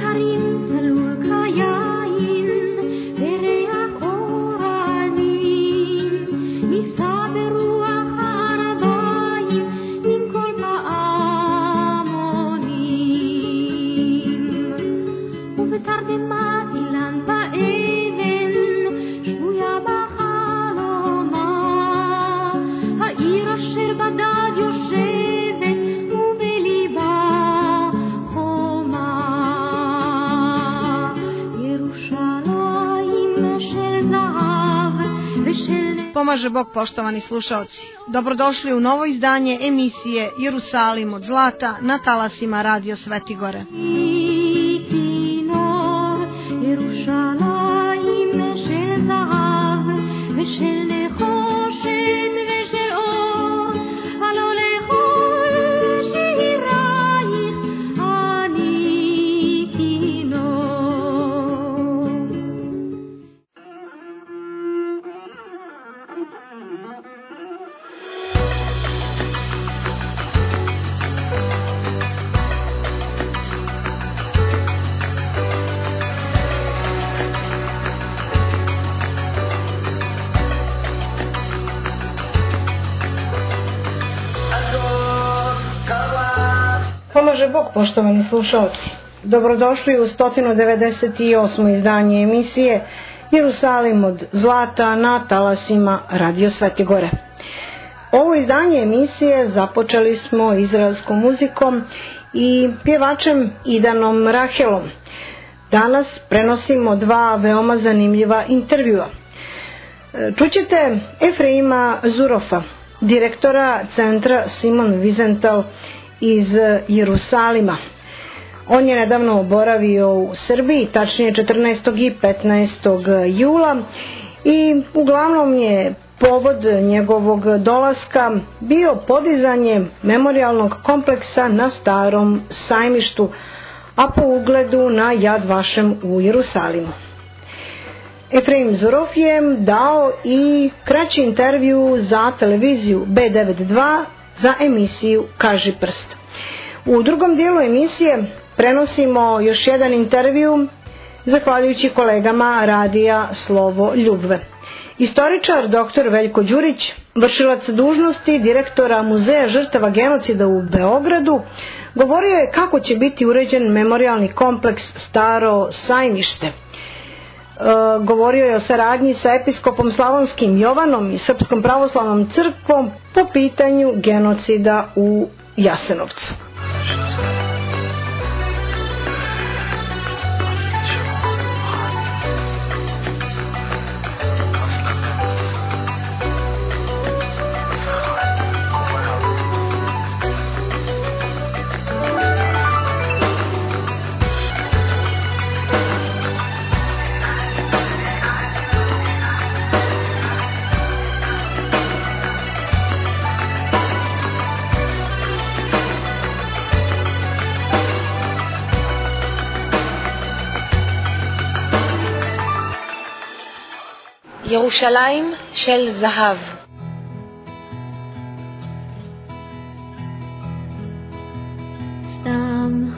Pomaže Bog, poštovani slušaoci. Dobrodošli u novo izdanje emisije Jerusalim od zlata na talasima Radio Sveti Gore. Pomaže Bog, poštovani slušalci. Dobrodošli u 198. izdanje emisije Jerusalim od zlata na talasima Radio Sveti Gore. Ovo izdanje emisije započeli smo izraelskom muzikom i pjevačem Idanom Rahelom. Danas prenosimo dva veoma zanimljiva intervjua. Čućete Efreima Zurofa, direktora centra Simon Wiesenthal iz Jerusalima. On je nedavno boravio u Srbiji, tačnije 14. i 15. jula i uglavnom je povod njegovog dolaska bio podizanje memorijalnog kompleksa na Starom sajmištu, a po ugledu na Yad Vashem u Jerusalimu. Efreim Zurov je dao i kraći intervju za televiziju B92 za emisiju Kaži prst. U drugom dijelu emisije prenosimo još jedan intervju zahvaljujući kolegama radija Slovo Ljubve. Istoričar dr. Veljko Đurić, vršilac dužnosti direktora Muzeja žrtava genocida u Beogradu, govorio je kako će biti uređen memorijalni kompleks Staro sajmište. Govorio je o saradnji sa episkopom Slavonskim Jovanom i Srpskom pravoslavnom crkvom po pitanju genocida u Jasenovcu. ירושלים של זהב. סתם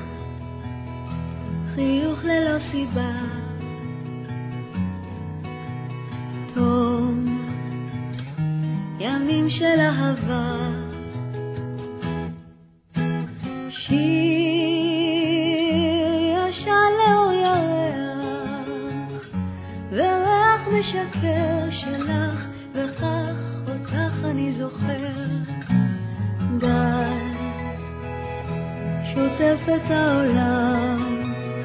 חיוך ללא סיבה, תום ימים של אהבה, שיר ישן לאור ירח וריח משקר שלך, וכך אותך אני זוכר. גל שוטף את העולם,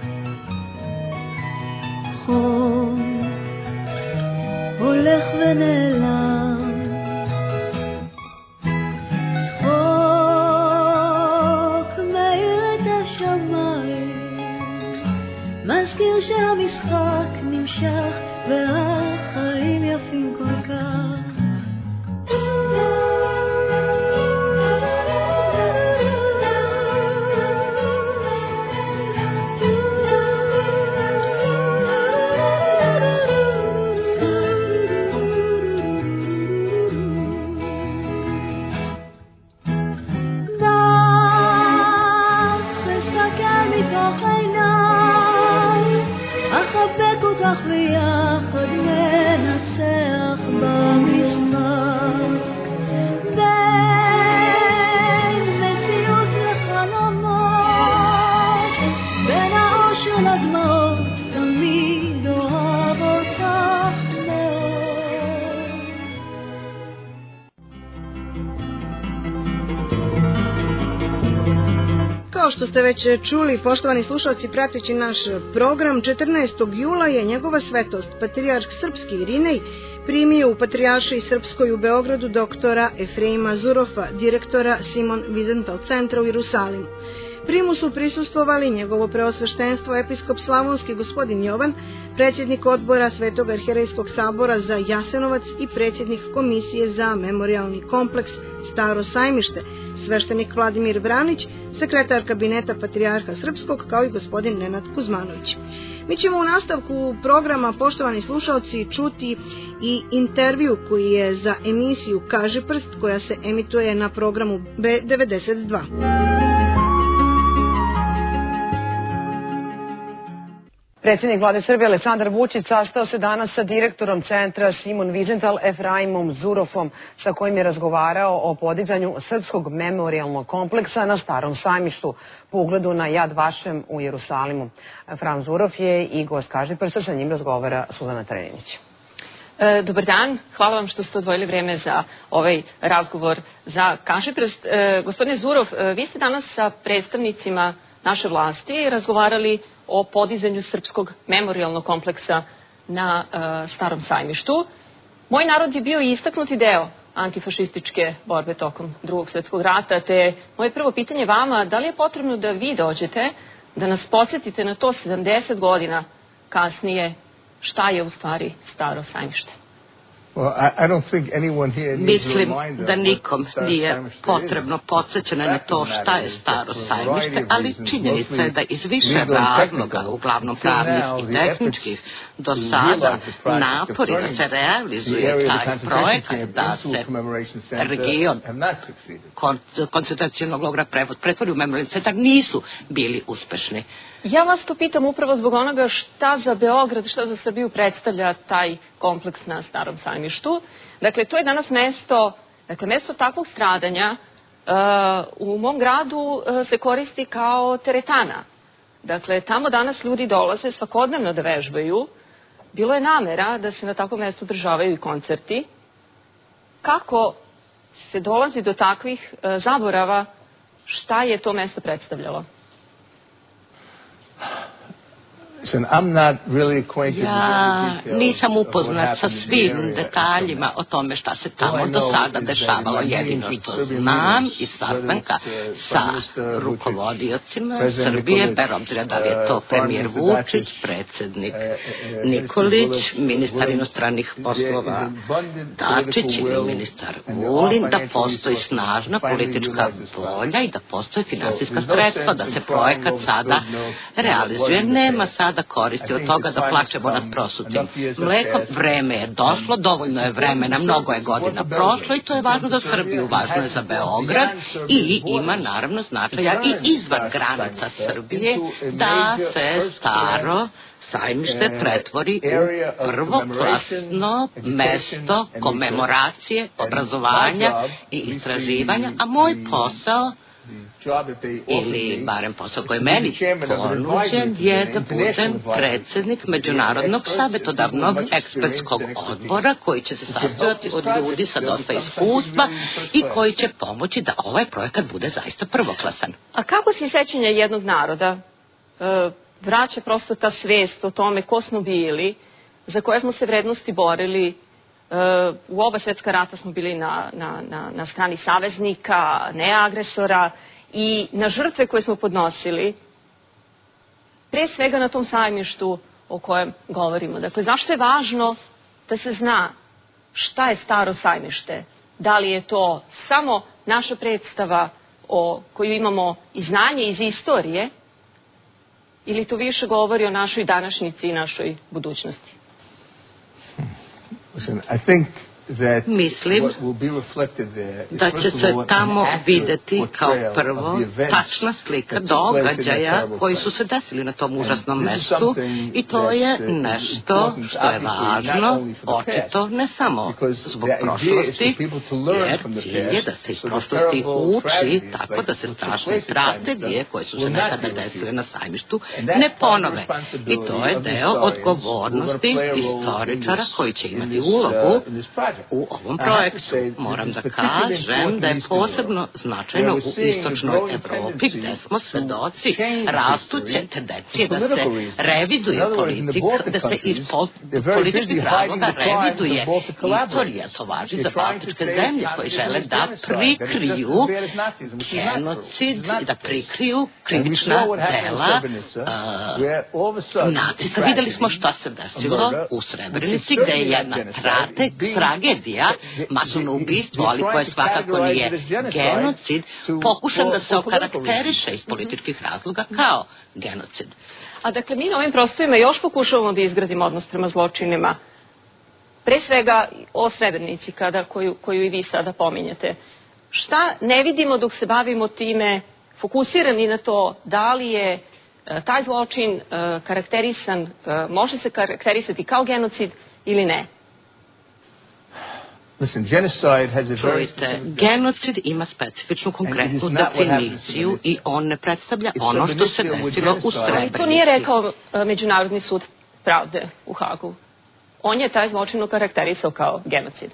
חום הולך ונעלם, צחוק מאיר את השמיים, מזכיר שהמשחק נמשך והחיים יפים כל כך. תסתכל מתוך עיניי נשמח ביחד ננצח במשחק בין מציאות לחלומות בין האושר לדמעות תמיד אוהב אותך מאוד. Kao što ste već čuli, poštovani slušalci, prateći naš program, 14. jula je njegova svetost, patrijarh srpski Irinej, primio u Patrijaršiji Srpskoj u Beogradu doktora Efreima Zurofa, direktora Simon Wiesenthal centra u Jerusalimu. Primu su prisustvovali njegovo preosveštenstvo episkop Slavonski gospodin Jovan, predsjednik odbora Svetog arhijerejskog sabora za Jasenovac i predsjednik komisije za memorijalni kompleks Staro sajmište, sveštenik Vladimir Vranić, sekretar kabineta Patrijarha Srpskog, kao i gospodin Nenad Kuzmanović. Mi ćemo u nastavku programa, poštovani slušalci, čuti i intervju koji je za emisiju Kažiprst, koja se emituje na programu B92. Predsjednik vlade Srbije Aleksandar Vučić sastao se danas sa direktorom centra Simon Wiesenthal Efraimom Zurofom, sa kojim je razgovarao o podizanju srpskog memorijalnog kompleksa na Starom sajmištu po ugledu na Jad Vašem u Jerusalimu. Efraim Zurov je i gost Kažiprsta, sa njim razgovara Suzana Treninić. Dobar dan, hvala vam što ste odvojili vreme za ovaj razgovor za Kažiprst. Gospodine Zurov, vi ste danas sa predstavnicima naše vlasti razgovarali o podizanju srpskog memorijalnog kompleksa na Starom sajmištu. Moj narod je bio istaknuti deo antifašističke borbe tokom Drugog svjetskog rata, te moje prvo pitanje vama, da li je potrebno da vi dođete, da nas podsjetite na to 70 godina kasnije šta je u stvari Staro sajmište? Mislim da nikom nije potrebno podsjećanje na to šta je Staro sajmište, ali činjenica je da iz više razloga, uglavnom pravnih i tehničkih, do sada napori da se realizuje taj projekat, da se region koncentracionog logora pretvori u memorijalni centar, nisu bili uspešni. Ja vas to pitam upravo zbog onoga šta za Beograd, šta za Srbiju predstavlja taj kompleks na Starom sajmištu. Dakle, to je danas mesto takvog stradanja. U mom gradu se koristi kao teretana. Dakle, tamo danas ljudi dolaze svakodnevno da vežbaju. Bilo je namera da se na takvom mjestu održavaju i koncerti. Kako se dolazi do takvih zaborava, šta je to mjesto predstavljalo? Ja nisam upoznat sa svim detaljima o tome šta se tamo do sada dešavalo. Jedino što znam iz sastanka sa rukovodiocima Srbije, bez obzira da li je to premijer Vučić, predsjednik Nikolić, ministar inostranih poslova Dačić ili ministar Vulin, da postoji snažna politička volja i da postoji finansijska sredstva, da se projekat sada realizuje. Nema sada koristi od toga da plačemo nad prosutim mlekom. Vreme je došlo, dovoljno je vremena, mnogo je godina prošlo i to je važno za Srbiju, važno je za Beograd i ima naravno značaja i izvan granica Srbije da se Staro sajmište pretvori u prvoklasno mesto komemoracije, obrazovanja i istraživanja, a moj posao ili barem posao koji meni ponuđen je da budem predsjednik Međunarodnog savjetodavnog ekspertskog odbora koji će se sastojati od ljudi sa dosta iskustva i koji će pomoći da ovaj projekat bude zaista prvoklasan. A kako se sećanje jednog naroda vraća prosto ta svijest o tome ko smo bili, za koje smo se vrednosti borili? U oba svjetska rata smo bili na strani saveznika, ne agresora, i na žrtve koje smo podnosili, pre svega na tom sajmištu o kojem govorimo. Dakle, zašto je važno da se zna šta je Staro sajmište? Da li je to samo naša predstava o koju imamo i znanje iz istorije, ili to više govori o našoj današnjici i našoj budućnosti? Mislim da će se tamo videti kao prvo tačna slika događaja koji su se desili na tom užasnom mestu i to je nešto što je važno, očito ne samo zbog prošlosti, jer cilj je da se iz prošlosti uči tako da se strašne tragedije koje su se nekada desile na sajmištu ne ponove. I to je deo odgovornosti istoričara koji će imati ulogu u ovom projektu. Moram da kažem da je posebno značajno u istočnoj Evropi gde smo svedoci rastuće tendencije da se reviduje politika, da se iz političkih razloga reviduje istorija. To važi za baltičke zemlje koji žele da prikriju genocid, da prikriju krivična dela nacista. Videli smo šta se desilo u Srebrenici gde je jedna tragedija, masovno ubistvo, ali koje svakako nije genocid, pokušan da se okarakteriše iz političkih razloga kao genocid. A dakle, mi na ovim prostorima još pokušavamo da izgradimo odnos prema zločinima. Pre svega o Srebrenici, koju i vi sada pominjete. Šta ne vidimo dok se bavimo time, fokusirani na to da li je taj zločin karakterisan, može se karakterisati kao genocid ili ne? Čujte, genocid ima specifičnu konkretnu definiciju i on ne predstavlja ono što se desilo u Srebrenici. To nije rekao Međunarodni sud pravde u Hagu. On je taj zločin okarakterisao kao genocid.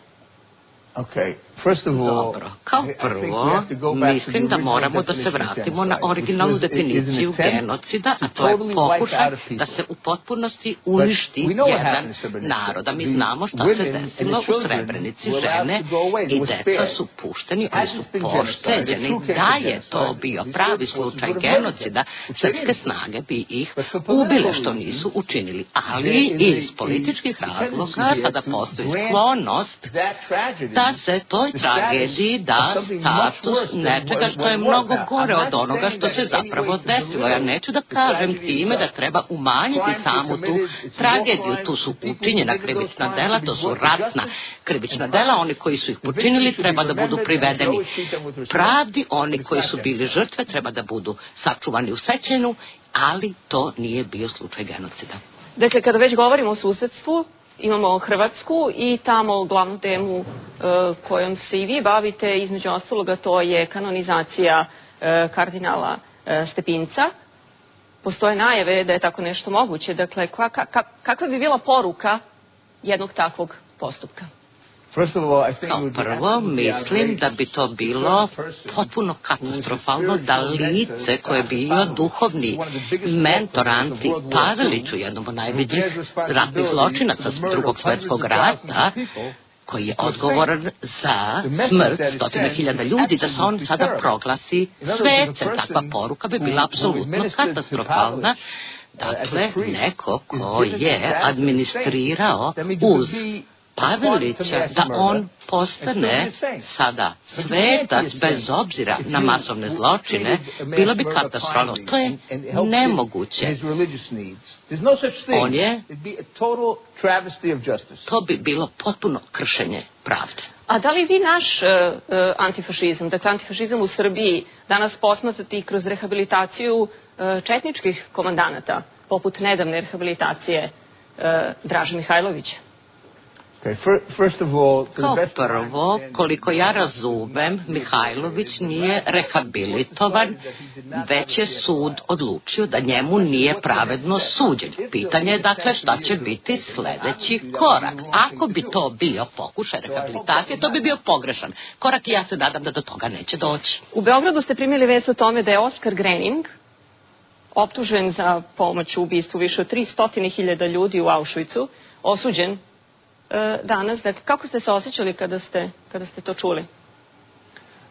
Dobro, kao prvo, mislim da moramo da se vratimo na originalnu definiciju genocida, a to je pokušaj da se u potpunosti uništi jedan narod. A mi znamo šta se desilo u Srebrenici, žene i deca su pušteni, oni su pošteđeni. Da je to bio pravi slučaj genocida, srpske snage bi ih ubile što nisu učinili. Ali iz političkih razloga sada postoji sklonost da se toj tragediji da status nečega što je mnogo gore od onoga što se zapravo desilo. Ja neću da kažem time da treba umanjiti samu tu tragediju. Tu su učinjena krivična dela, to su ratna krivična dela. Oni koji su ih počinili treba da budu privedeni pravdi, oni koji su bili žrtve treba da budu sačuvani u sećanju, ali to nije bio slučaj genocida. Dakle, kada već govorimo o susedstvu, imamo Hrvatsku i tamo glavnu temu kojom se i vi bavite, između ostaloga, to je kanonizacija kardinala Stepinca. Postoje najave da je tako nešto moguće. Dakle, kakva bi bila poruka jednog takvog postupka? Kao prvo, mislim da bi to bilo potpuno katastrofalno da lice koje je bio duhovni mentor Anti Paveliću, jednom od najvećih ratnih zločinaca Drugog svjetskog rata, koji je odgovoran za smrt 100.000 ljudi, da se on sada proglasi svete. Takva poruka bi bila apsolutno katastrofalna. Dakle, neko ko je administrirao uz Pavelića, da on postane sada svetac bez obzira na masovne zločine, bilo bi katastrofalno. To je nemoguće. To bi bilo potpuno kršenje pravde. A da li vi naš antifašizam, dakle antifašizam u Srbiji, danas posmatrate i kroz rehabilitaciju četničkih komandanata, poput nedavne rehabilitacije Draže Mihajlovića? Kao prvo, koliko ja razumem, Mihajlović nije rehabilitovan, već je sud odlučio da njemu nije pravedno suđen. Pitanje je dakle šta će biti sljedeći korak. Ako bi to bio pokušaj rehabilitacije, to bi bio pogrešan korak i ja se nadam da do toga neće doći. U Beogradu ste primili vest o tome da je Oskar Grening optužen za pomoć u ubistvu više od 300.000 ljudi u Auschwitzu, osuđen danas. Dakle, kako ste se osjećali kada ste to čuli?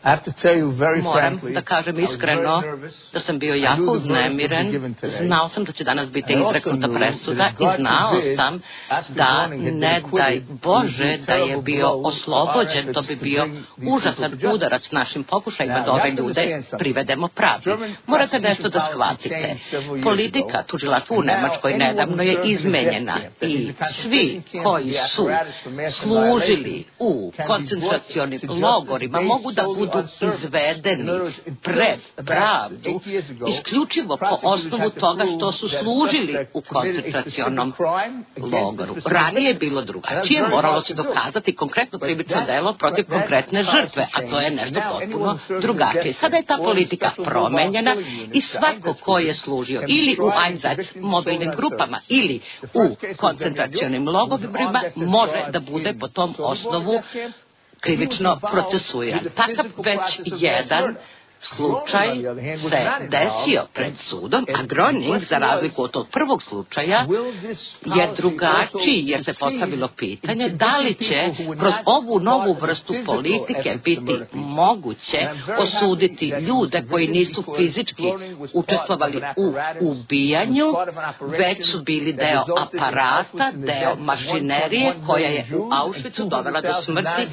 Moram da kažem iskreno da sam bio jako uznemiren. Znao sam da će danas biti izreknuta presuda i znao sam da, ne daj Bože, da je bio oslobođen, to bi bio užasan udarac našim pokušajima da ove ljude privedemo pravdi. Morate nešto da shvatite. Politika tužilaštva u Nemačkoj nedavno je izmenjena i svi koji su služili u koncentracionim logorima mogu da budu izvedeni pred pravdu isključivo po osnovu toga što su služili u koncentracionom logoru. Ranije je bilo drugačije, moralo se dokazati konkretno krivično delo protiv konkretne žrtve, a to je nešto potpuno drugačije. Sada je ta politika promenjena i svako ko je služio ili u Einsatz mobilnim grupama ili u koncentracionim logorima može da bude po tom osnovu krivično procesuiran. Takav već jedan slučaj se desio pred sudom, a Gröning, za razliku od tog prvog slučaja, je drugačiji jer se postavilo pitanje da li će kroz ovu novu vrstu politike biti moguće osuditi ljude koji nisu fizički učestvovali u ubijanju, već su bili deo aparata, deo mašinerije koja je u Auschwitzu dovela do smrti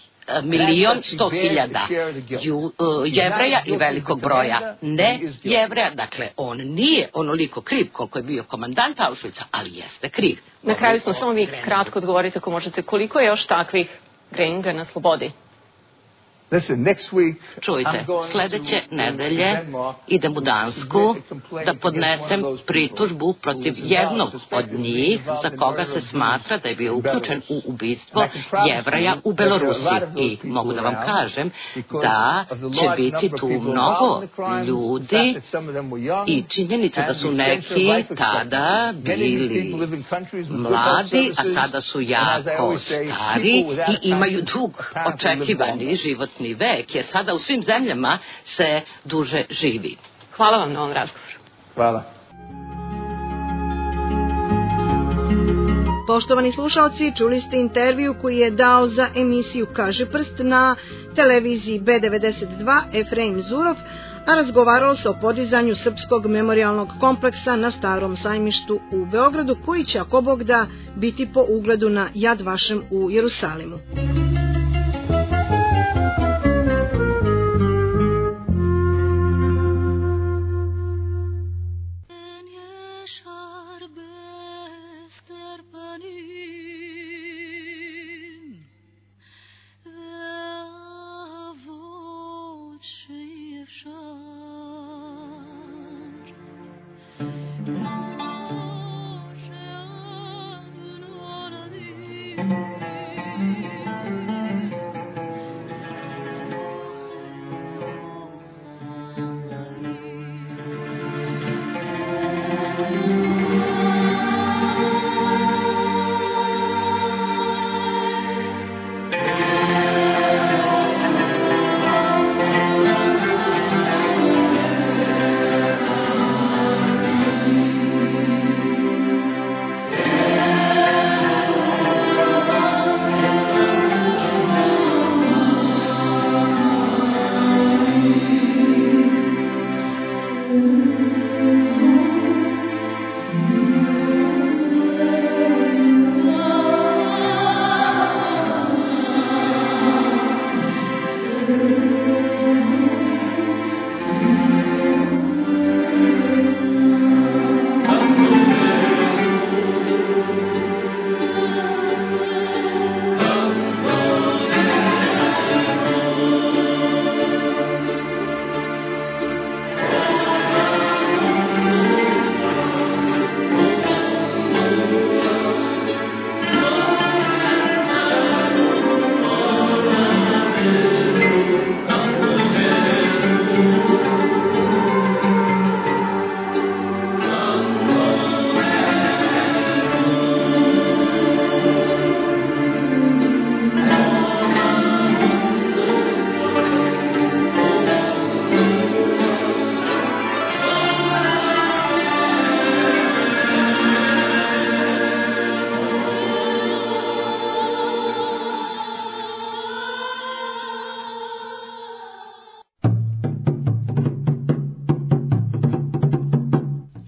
1.100.000 Jevreja i velikog broja ne Jevreja. Dakle, on nije onoliko kriv koliko je bio komandant Auschwitza, ali jeste kriv. Na kraju smo samo vi kratko odgovoriti ako možete, koliko je još takvih Gröninga na slobodi? Čujte, sledeće nedelje idem u Dansku da podnesem pritužbu protiv jednog od njih za koga se smatra da je bio uključen u ubistvo Jevreja u Belorusiji. I mogu da vam kažem da će biti tu mnogo ljudi i činjenica da su neki tada bili mladi, a sada su jako stari i imaju dug očekivani životni vek, jer sada u svim zemljama se duže živi. Hvala vam na ovom razgovoru. Hvala. Poštovani slušalci, čuli ste intervju koji je dao za emisiju Kaže prst na televiziji B92 Efraim Zurov, a razgovaralo se o podizanju Srpskog memorijalnog kompleksa na Starom sajmištu u Beogradu, koji će, ako Bog da, biti po ugledu na Yad Vashem u Jerusalimu.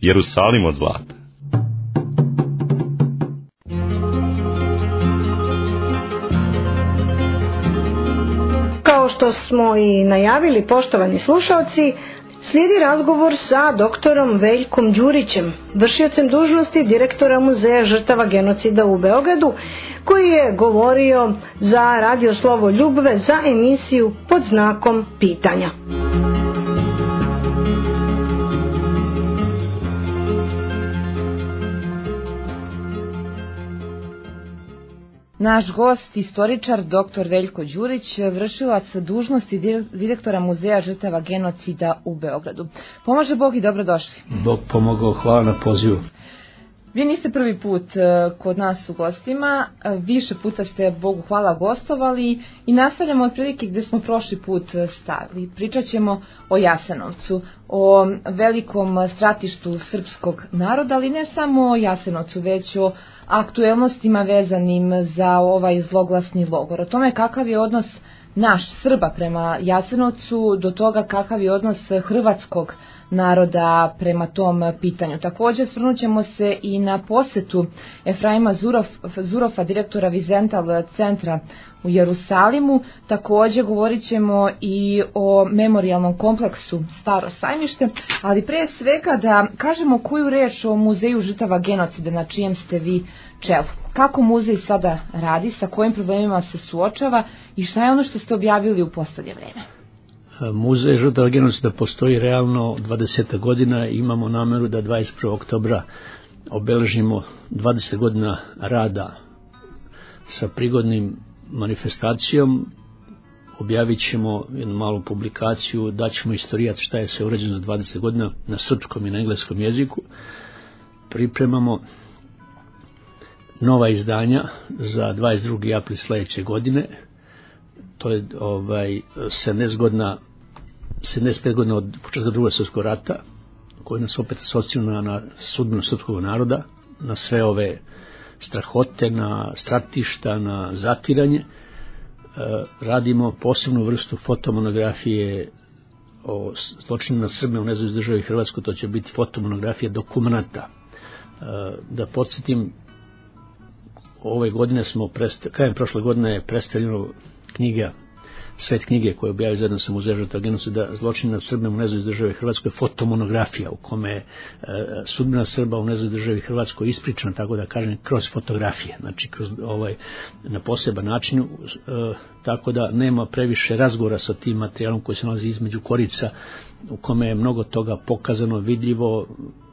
Jerusalim od zlata. Kao što smo i najavili, poštovani slušalci, slijedi razgovor sa doktorom Veljkom Đurićem, vršiocem dužnosti direktora Muzeja žrtava genocida u Beogradu, koji je govorio za Radio Slovo Ljubve za emisiju Pod znakom pitanja. Naš gost, istoričar dr. Veljko Đurić, vršilac dužnosti direktora Muzeja žrtava genocida u Beogradu. Pomaže Bog i dobrodošli. Bog pomogao, hvala na pozivu. Vi niste prvi put kod nas u gostima, više puta ste, Bogu hvala, gostovali i nastavljamo otprilike gdje smo prošli put stali. Pričat ćemo o Jasenovcu, o velikom stratištu srpskog naroda, ali ne samo o Jasenovcu, već o aktuelnostima vezanim za ovaj zloglasni logor. O tome kakav je odnos naš Srba prema Jasenovcu, do toga kakav je odnos hrvatskog naroda prema tom pitanju. Također svrnut ćemo se i na posjetu Efraima Zurofa, direktora Vizental centra u Jerusalimu. Također govorit ćemo i o memorijalnom kompleksu Staro sajmište, ali pre svega da kažemo koju reč o Muzeju žrtava genocida na čijem ste vi čelu. Kako muzej sada radi, sa kojim problemima se suočava i šta je ono što ste objavili u posljednje vreme? Muzej žrtava genocida postoji realno 20 godina i imamo nameru da 21. oktobra obeležimo 20 godina rada sa prigodnim manifestacijom. Objavit ćemo jednu malu publikaciju, daćemo istorijat šta je sve urađeno za 20 godina na srpskom i na engleskom jeziku. Pripremamo nova izdanja za 22. april sljedeće godine. To je 75 godina od početka Drugog svjetskog rata, koji nas opet asocira na sudbinu srpskog naroda, na sve ove strahote, na stratišta, na zatiranje. Radimo posebnu vrstu fotomonografije o zločinima Srbima u nezavisnoj državi Hrvatskoj, to će biti fotomonografija dokumenata. Da podsjetim, ove godine krajem prošle godine je predstavljeno knjiga, svet knjige koje objavio zajedno sa Muzejem žrtava genocida zločini nad Srbima u nezavisnoj državi Hrvatskoj, fotomonografija u kome je sudbina Srba u nezavisnoj državi Hrvatskoj ispričana, tako da kažem, kroz fotografije, znači na poseban način, tako da nema previše razgovora sa tim materijalom koji se nalazi između korica, u kome je mnogo toga pokazano, vidljivo,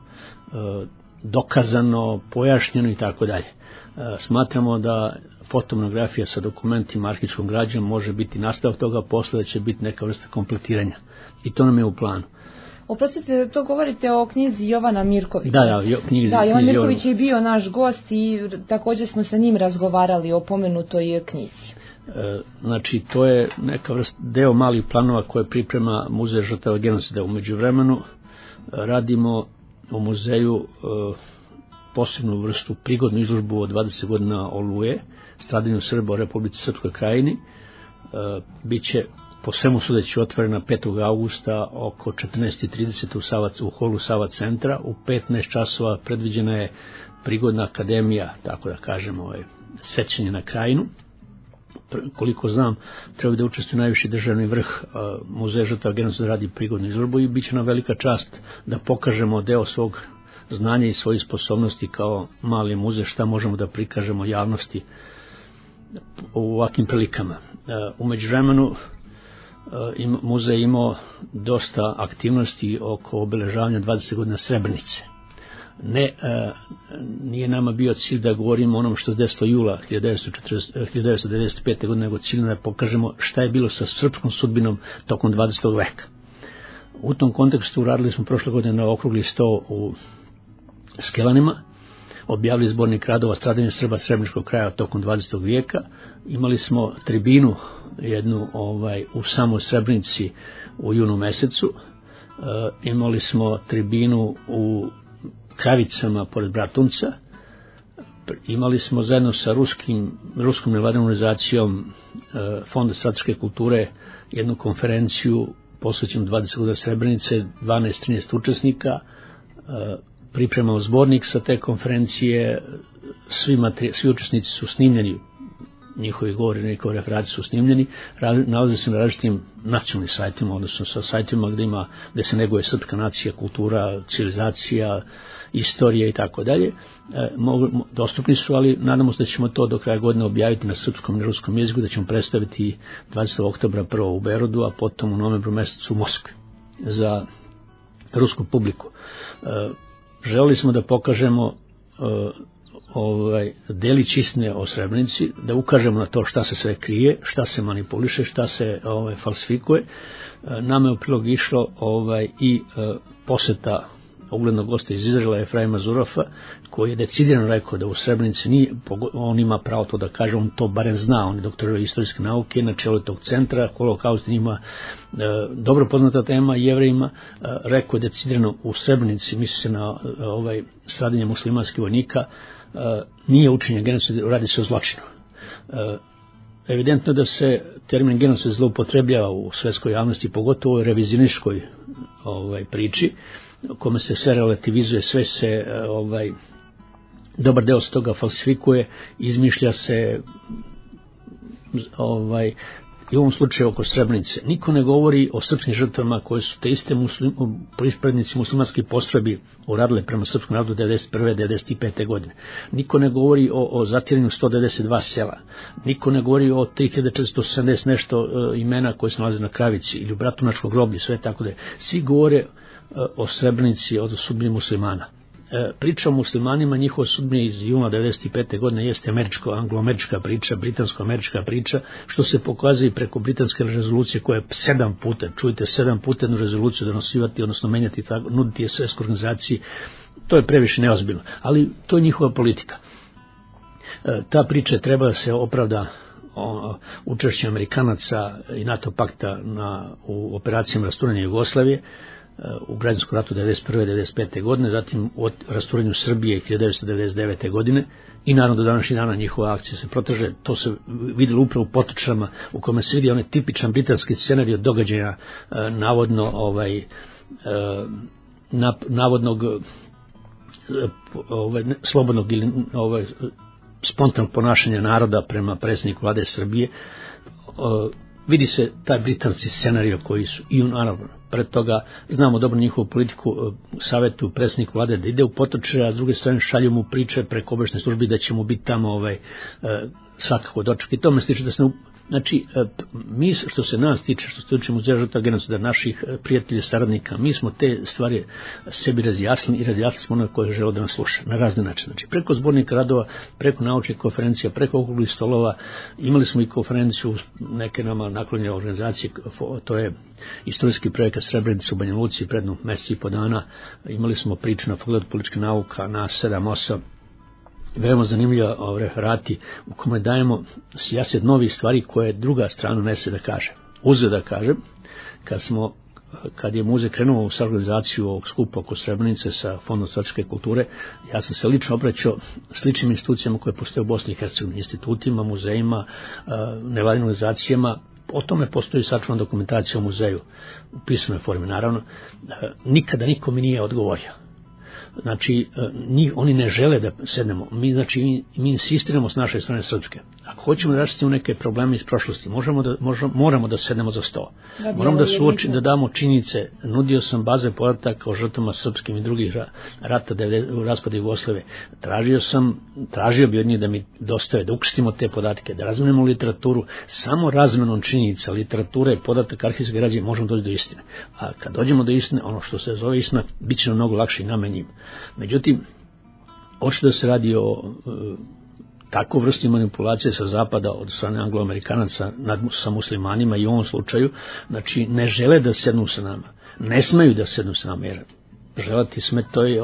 dokazano, pojašnjeno i tako dalje. Smatramo da fotomonografija sa dokumentima, arhivskom građom može biti nastavak toga posla, da će biti neka vrsta kompletiranja. I to nam je u planu. Oprostite, to govorite o knjizi Jovana Mirkovića. Jovan Mirković je bio naš gost i također smo sa njim razgovarali o pomenutoj knjizi. Znači, to je neka vrsta deo malih planova koje priprema Muzej žrtava genocida. U međuvremenu radimo u muzeju posebnu vrstu prigodnu izložbu od 20 godina Oluje, stradanju Srba u Republici Srpskoj Krajini. Biće po svemu sudeći otvorena 5. augusta oko 14:30 u holu Sava centra. U 15 časova predviđena je prigodna akademija, tako da kažemo, sećanje na Krajinu. Koliko znam, treba da učestvuje najviši državni vrh Muzeja žrtava genocida radi prigodnu izložbu i bit će nam velika čast da pokažemo deo svog znanja i svojih sposobnosti kao mali muzej, šta možemo da prikažemo javnosti u ovakvim prilikama. U međuvremenu muzej imao dosta aktivnosti oko obeležavanja 20 godina Srebrenice. Nije nama bio cilj da govorimo o onom što se desilo jula 1995. godine, nego cilj da pokažemo šta je bilo sa srpskom sudbinom tokom 20. veka. U tom kontekstu radili smo prošle godine na okrugli sto u Skelanima, objavili zbornik radova stradanje Srba Srebreničkog kraja tokom 20. vijeka. Imali smo tribinu jednu u samoj Srebrenici u junu mesecu. Imali smo tribinu u Kravicama pored Bratunca. Imali smo zajedno sa ruskom nevladinom organizacijom Fonda strateške kulture jednu konferenciju posvećenu 20 godina Srebrenice, 12-13 učesnika. pripremao zbornik sa te konferencije, svi učesnici su snimljeni, njihovi govori, njihovi referati su snimljeni, nalaze se na različitim nacionalnim sajtima, odnosno sa sajtima gde se neguje srpska nacija, kultura, civilizacija, istorija i tako dalje. Dostupni su, ali nadamo se da ćemo to do kraja godine objaviti na srpskom i ruskom jeziku, da ćemo predstaviti 20. oktobra prvo u Berodu, a potom u novembru mesecu u Moskvi za rusku publiku. Želeli smo da pokažemo delić istine o Srebrenici, da ukažemo na to šta se sve krije, šta se manipuliše, šta se falsifikuje. Nama je u prilog išlo i poseta uglednog gosta iz Izraela, Efraima Zurofa, koji je decidirano rekao da u Srebrenici nije, on ima pravo to da kaže, on to barem zna, on je doktorirao istorijske nauke, na čelu tog centra, Holokaust njima dobro poznata tema, Jevrejima, rekao je decidirano u Srebrenici, misli se na stradanje muslimanskih vojnika, nije učinjen genocid, radi se o zločinu. Evidentno da se termin genocid zloupotrebljava u svetskoj javnosti, pogotovo u revizionističkoj priči, kome se sve relativizuje, sve se dobar deo s toga falsifikuje, izmišlja se i u ovom slučaju oko Srebrenice. Niko ne govori o srpskim žrtvama koje su te iste pripadnici muslimanskih postrojbi uradile prema srpskom narodu 1991. 1995. godine. Niko ne govori o zatiranju 192 sela. Niko ne govori o 3470 nešto imena koje se nalaze na Kravici ili u Bratunačkom groblju, sve tako da je. Svi govore o Srebrenici, o sudbini muslimana. Priča o muslimanima, njihova sudbina iz juna 1995. godine jeste anglo-američka priča, britansko-američka priča, što se pokazuje preko britanske rezolucije koja je 7 puta jednu rezoluciju donosivati, odnosno menjati, nuditi je svetskoj organizaciji. To je previše neozbiljno, ali to je njihova politika. Ta priča treba da se opravda učešće Amerikanaca i NATO pakta u operacijama rasturanja Jugoslavije u građanskom ratu 1991. 1995. godine, zatim u rasturanju Srbije 1999. godine i naravno do današnjih dana njihova akcija se proteže. To se vidjelo upravo u potočama u kome se vidi onaj tipičan britanski scenarij od događaja navodnog slobodnog ili spontanog ponašanja naroda prema predsjedniku vlade Srbije. Vidi se taj britanski scenario koji su i naravno pred toga znamo dobro njihovu politiku, savjetu predsjedniku vlade da ide u potoče, a s druge strane šalju mu priče preko obavještajne službe da će mu biti tamo svakako doček. I tome stiče da se znači, mi što se nas tiče, što se tiče Muzeja žrtava genocida, naših prijatelja, saradnika, mi smo te stvari sebi razjasnili i razjasnili smo ono koje žele da nas sluša na razne načine. Znači, preko zbornika radova, preko naučnih konferencija, preko okruglih stolova, imali smo i konferenciju neke nama naklonjene organizacije, to je istorijski projekat Srebrenica u Banja Luci, predno mesec i po dana, imali smo priču na Fakultetu političke nauka na 7-8 veoma zanimljiva referati u kome dajemo sijaset novih stvari koje druga strana nese da kaže. Uzeo da kažem, kad je muzej krenuo u organizaciju ovog skupa oko Srebrenice sa Fondom strateške kulture, ja sam se lično obraćao sličnim institucijama koje postoje u Bosni i Hercegovini, institutima, muzejima, nevladinim organizacijama. O tome postoji sačuvana dokumentacija o muzeju u pisanoj formi, naravno. Nikada niko mi nije odgovorio. Znači, oni ne žele da sednemo. Mi insistiramo s naše strane srpske. Ako hoćemo da raščistimo neke probleme iz prošlosti, moramo da sednemo za sto. Moramo da damo činjenice. Nudio sam baze podataka o žrtvama srpskim i drugih rata u raspadu Jugoslavije. Tražio bi od njih da mi dostave, da ukrstimo te podatke, da razmenimo literaturu. Samo razmenom činjenica, literature i podataka arhivske građe možemo doći do istine. A kad dođemo do istine, ono što se zove istina, bit će nam mnogo lakše i nama njim. Međutim, očito da se radi o takvu vrsti manipulacije sa zapada od strane anglo-amerikanaca sa muslimanima i u ovom slučaju, znači ne žele da sednu sa nama, ne smeju da sednu sa nama, jer želati sme, to je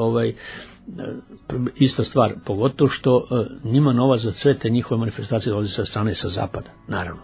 ista stvar, pogotovo što njima nova za sve te njihove manifestacije dolazi sa strane sa zapada, naravno.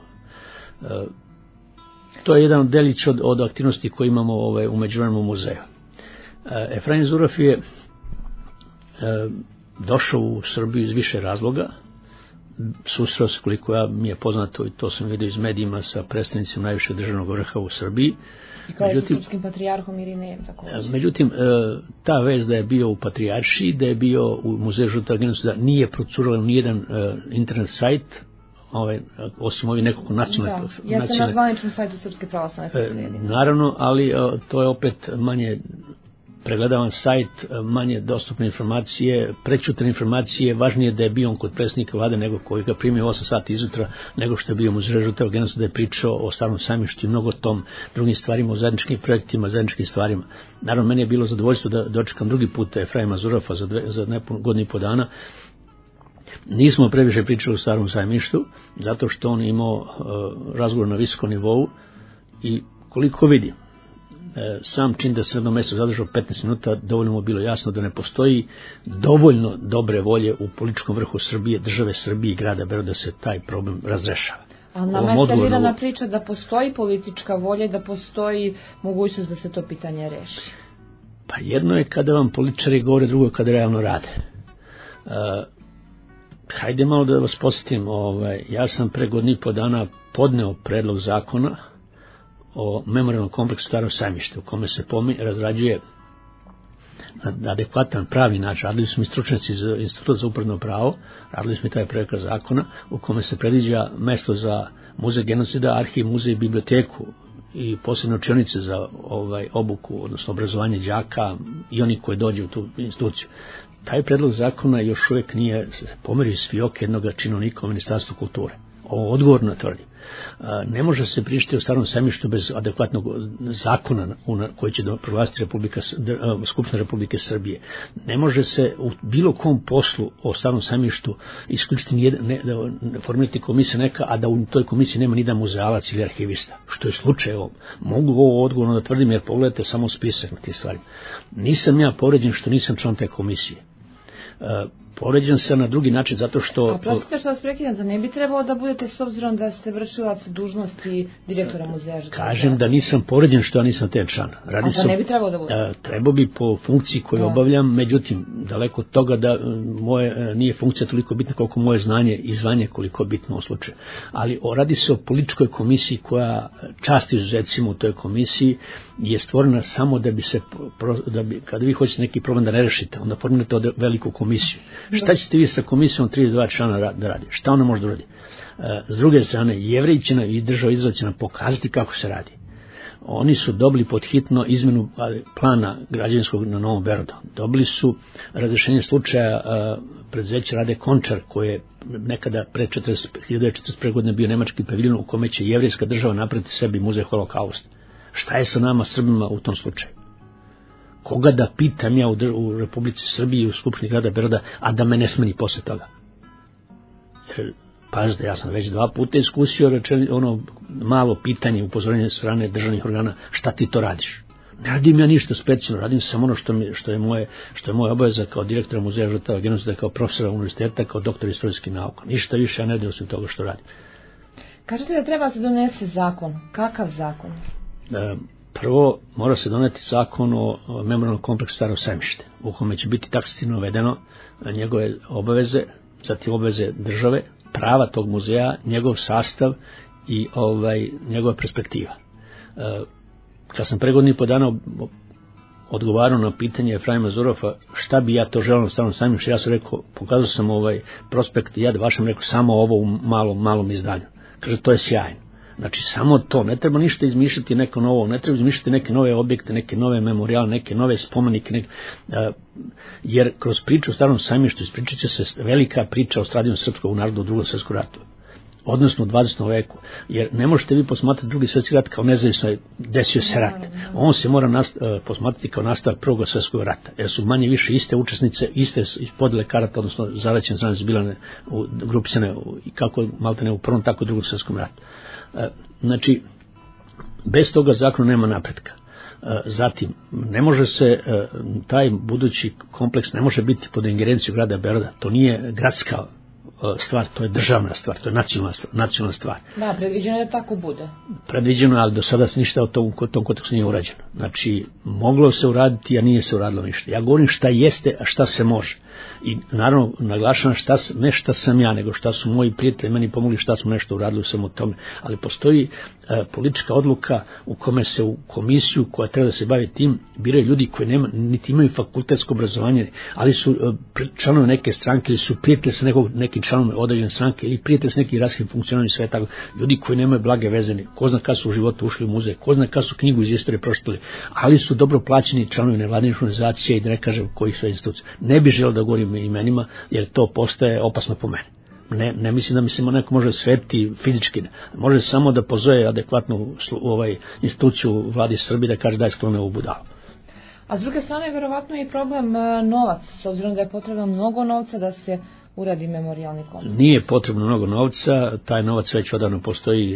To je jedan delić od aktivnosti koje imamo u međunarodnom muzeju. Efraim Zurov je došao u Srbiju iz više razloga. susreo se, koliko mi je poznato, i to sam vidio iz medijima, sa predstavnicima najvišeg državnog vrha u Srbiji. I kao sa srpskim patrijarhom Irinejem također. Međutim, ta vez da je bio u Patrijaršiji, da je bio u Muzeju žrtava genocida, nije procurala ni jedan internet sajt, osim ovih nekoliko nacionalnih... Da, jeste na zvaničnom sajtu Srpske pravoslavne crkve. Naravno, ali to je opet manje pregledavan sajt, manje dostupne informacije, prećutne informacije, važnije da je bio on kod predsjednika vlade nego koji ga primio 8 sati izutra, nego što je bio u Muzeju žrtava genocida, da je pričao o Starom sajmištu i mnogo tom drugim stvarima, o zajedničkim projektima, zajedničkim stvarima. Naravno, meni je bilo zadovoljstvo da dočekam drugi put Efraima Zurofa za godinu i po dana. Nismo previše pričali o Starom sajmištu, zato što on imao razgovor na visokom nivou i koliko vidim, sam čin da se na jednom mjestu zadržao 15 minuta, dovoljno mu bilo jasno da ne postoji dovoljno dobre volje u političkom vrhu Srbije, države Srbije i grada Beograda da se taj problem razrešava. Ali nama je servirana priča da postoji politička volja i da postoji mogućnost da se to pitanje reši. Pa jedno je kada vam političari govore, drugo je kada realno rade. Hajde malo da vas podsjetim, ja sam pre godinu i po dana podneo predlog zakona o memorijalnom kompleksu Staro sajmište, u kome se razrađuje na adekvatan pravi način. Radili smo i stručnjaci iz Instituta za upravno pravo, radili smo i taj projekat zakona, u kome se predviđa mesto za muzej genocida, arhiv, muzej i biblioteku i posebne učionice za obuku, odnosno obrazovanje đaka i oni koji dođu u tu instituciju. Taj predlog zakona još uvijek nije pomerio iz fioke jednog činovnika u Ministarstvu kulture. Ovo odgovorno tvrdim. Ne može se pričati o Starom sajmištu bez adekvatnog zakona koji će proglasiti Skupština Republike Srbije. Ne može se u bilo kom poslu o Starom sajmištu isključiti formirati komisija neka, a da u toj komisiji nema ni jedan muzealac ili arhivista. Što je slučaj ovo. Mogu ovo odgovorno da tvrdim, jer pogledajte samo spisak na tih stvari. Nisam ja povređen što nisam član te komisije. Povređen se na drugi način zato što... A prostite što vas prekidam, da ne bi trebalo da budete s obzirom da ste vršilac dužnosti direktora muzeja žrtava? Kažem da nisam povređen što ja nisam ten član. A da ne bi trebalo da bude? Trebao bi po funkciji koju obavljam, međutim, daleko od toga da moje nije funkcija toliko bitna koliko moje znanje i zvanje koliko bitno u slučaju. Ali radi se o političkoj komisiji koja čast izuzecima u toj komisiji je stvorena samo da bi se, kada vi hoćete neki problem da ne rešite, onda formirate veliku komisiju. Šta ćete vi sa komisijom 32 člana da radi? Šta ona može da radi? S druge strane, Jevreji će nam i država Izrael će nam pokazati kako se radi. Oni su dobili pod hitno izmenu plana građevinskog na Novom Beogradu. Dobili su razrešenje slučaja preduzeća Rade Končar, koje je nekada pre 1941. godine bio nemački paviljon u kome će jevrejska država napraviti sebi muzej holokausta. Šta je sa nama Srbima u tom slučaju? Koga da pitam ja u Republici Srbiji i u Skupštini grada Beograda, a da me ne smeni posle toga? Jer, pazite, ja sam već 2 puta iskusio ono malo pitanje, upozorenje strane državnih organa, šta ti to radiš? Ne radim ja ništa specijalno, radim samo ono što je moja obaveza kao direktora Muzeja žrtava genocida, kao profesora univerziteta, kao doktor istorijskih nauka. Ništa više ja ne radim osim toga što radim. Kažete da treba se donese zakon. Kakav zakon? Prvo, mora se doneti zakon o memorijalnom kompleksu Staro sajmište, u kome će biti taksativno navedeno njegove obaveze, zatim obaveze države, prava tog muzeja, njegov sastav i njegova perspektiva. Kad sam pre godinu i po dana odgovarao na pitanje Efraima Zurofa šta bi ja to želeo na Starom sajmištu, ja sam rekao, pokazao sam prospekt Jad Vašem, rekao samo ovo u malom izdanju. Kaže, to je sjajno. Znači, samo to, ne treba ništa izmišljati neko novo, ne treba izmišljati neke nove objekte, neke nove memorijale, neke nove spomenike, jer kroz priču o Starom sajmištu ispričat će se velika priča o stradanju srpskog naroda u Drugom svjetskom ratu, odnosno u 20. veku, jer ne možete vi posmatrati Drugi svjetski rat kao nezavisno desio se rat. On se mora posmatrati kao nastavak Prvog svjetskog rata, jer su manje više iste učesnice, iste podele karata, odnosno zaraćene strane su bile grupisane kako malte ne u Prvom, tako u Drugom svjetskom ratu. Znači, bez toga zakona nema napretka. Zatim, ne može se, taj budući kompleks ne može biti pod ingerencijom grada Beograda. To nije gradska stvar, to je državna stvar, to je nacionalna stvar. Da, predviđeno je da tako bude. Predviđeno, ali do sada se ništa u tom kontekstu nije urađeno. Znači, moglo se uraditi, a nije se uradilo ništa. Ja govorim šta jeste, a šta se može. I naravno naglašavam ne šta sam ja, nego šta su moji prijatelji meni pomogli, šta smo nešto uradili samo o tome. Ali postoji politička odluka u kome se u komisiju koja treba da se bavi tim biraju ljudi koji niti imaju fakultetsko obrazovanje, ali su članovi neke stranke ili su prijatelji sa nekim članom određene stranke ili prijatelji sa nekim gradskim funkcionarima i sve tako. Ljudi koji nemaju blage vezene, ko zna kad su u životu ušli u muzej, ko zna kad su knjigu iz istorije pročitali, ali su dobro plaćeni članovi nevladinih organizacija i da ne kažem kojih sve institucija. Ne bih želeo da govorim imenima, jer to postaje opasno po mene. Ne mislim da mi se neko može svetiti fizički, može samo da pozove adekvatnu instituciju vladi Srbije da kaže daj sklone ovu budalu. A s druge strane, verovatno je i problem novac, s obzirom da je potrebno mnogo novca da se uradi memorijalni kompleks. Nije potrebno mnogo novca, taj novac već odavno postoji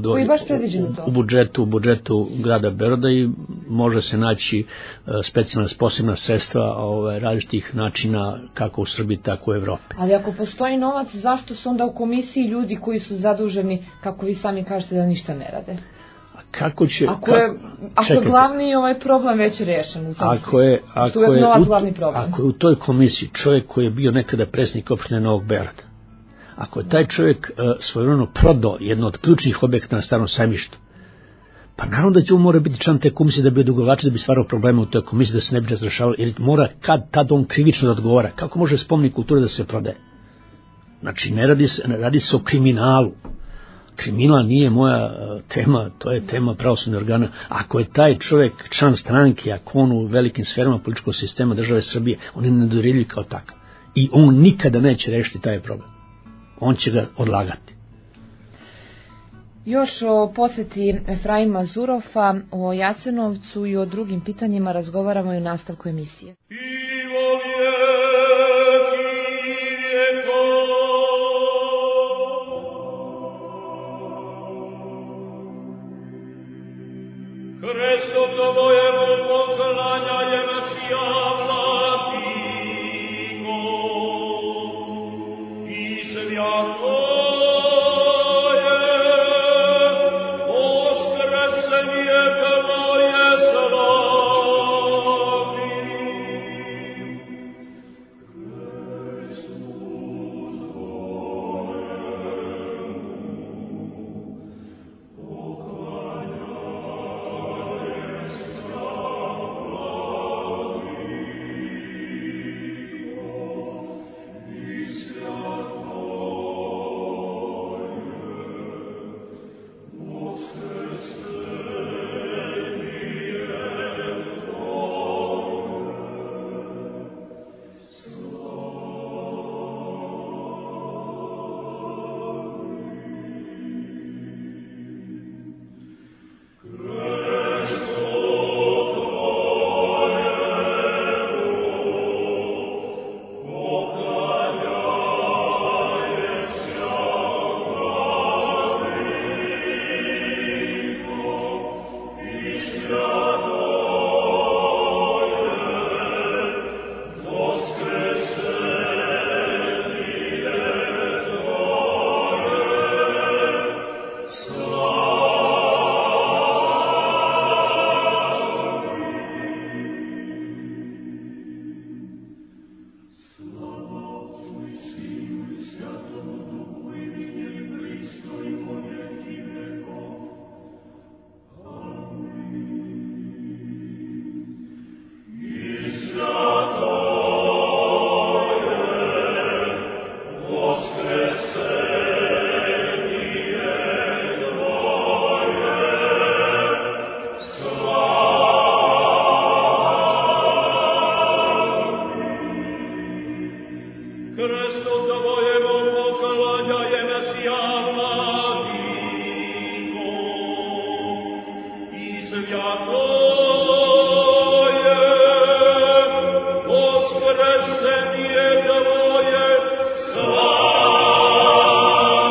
u budžetu grada Beograda i može se naći specijalna posebna sredstva različitih načina kako u Srbiji, tako u Evropi. Ali ako postoji novac, zašto su onda u komisiji ljudi koji su zaduženi, kako vi sami kažete, da ništa ne rade? Kako će... Ako je glavni problem već rešen u tom Ako je u toj komisiji čovjek koji je bio nekada predsjednik opštine Novog Beograda, ako je taj čovjek svojevremeno prodao jedno od ključnih objekata na Starom Sajmištu, pa naravno da će on mora biti član te komisije da bi odugovlačio, da bi stvarao probleme u toj komisiji, da se ne bi razrešavalo, jer mora tad on krivično da odgovara. Kako može spomenik kulture da se prodaje? Znači, ne radi se o kriminalu. Kriminal nije moja tema, to je tema pravosudnih organa. Ako je taj čovjek član stranke, ako on u velikim sferama političkog sistema države Srbije, on je nedodirljiv kao takav. I on nikada neće rešiti taj problem. On će ga odlagati. Još o posjeti Efraima Zurofa, o Jasenovcu i o drugim pitanjima razgovaramo i u nastavku emisije.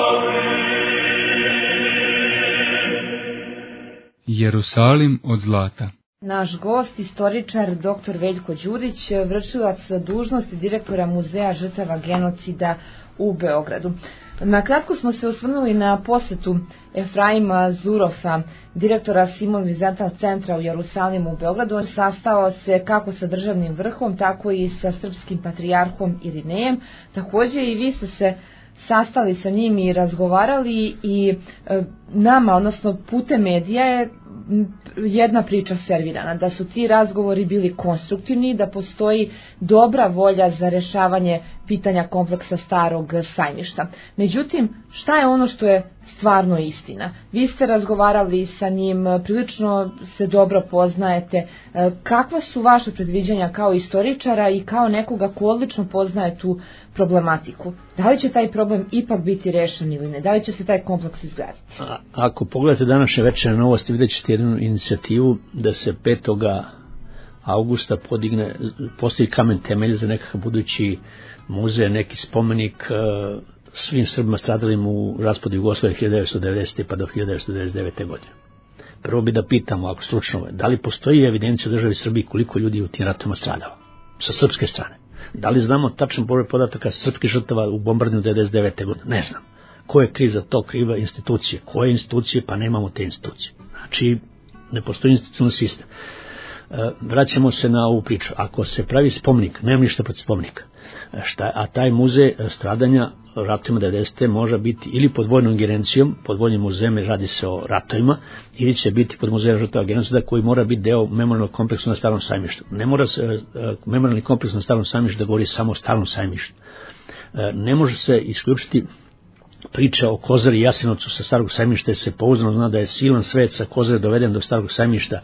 Jerusalim od zlata. Naš gost, istoričar dr. Veljko Đurić, vršilac dužnosti direktora Muzeja žrtava genocida u Beogradu. Na kratko smo se osvrnuli na posetu Efraima Zurofa, direktora Simon Wiesenthal centra u Jerusalimu u Beogradu. On sastao se kako sa državnim vrhom, tako i sa srpskim patrijarhom Irinejem. Također i vi ste se sastali sa njim i razgovarali i nama, odnosno putem medija je jedna priča servirana, da su ti razgovori bili konstruktivni, da postoji dobra volja za rešavanje pitanja kompleksa Starog sajmišta. Međutim, šta je ono što je stvarno istina? Vi ste razgovarali sa njim, prilično se dobro poznajete. Kakva su vaše predviđanja kao istoričara i kao nekoga ko odlično poznaje tu problematiku? Da li će taj problem ipak biti rešen ili ne? Da li će se taj kompleks izgraditi? Ako pogledate današnje večerne novosti, vidjet ćete jednu inicijativu da se 5. augusta postavi kamen temelj za nekakav budući muzej, neki spomenik svim Srbima stradalim u raspadu Jugoslavije 1990. pa do 1999. godine. Prvo bi da pitamo, ako stručno, da li postoji evidencija u državi Srbiji koliko ljudi u tim ratovima stradalo sa srpske strane? Da li znamo tačan broj podataka srpskih žrtava u bombardovanju 1999. godine? Ne znam. Ko je kriv za to? Kriva institucije. Koje institucije? Pa nemamo te institucije. Znači, ne postoji institucionalni sistem. Vraćamo se na ovu priču. Ako se pravi spomenik, nemam ništa protiv spomenika, a taj muzej stradanja ratovima 90. može biti ili pod vojnom ingerencijom, pod vojnim muzejem, radi se o ratovima, ili će biti pod muzejem žrtava genocida koji mora biti deo memorijalnog kompleksa na Starom sajmištu. Ne mora se memorijalni kompleks na Starom sajmištu da govori samo o Starom sajmištu. Ne može se isključiti priča o Kozari i Jasenovcu sa Starog sajmišta, se pouzdano zna da je silan svet sa Kozare doveden do Starog sajmišta.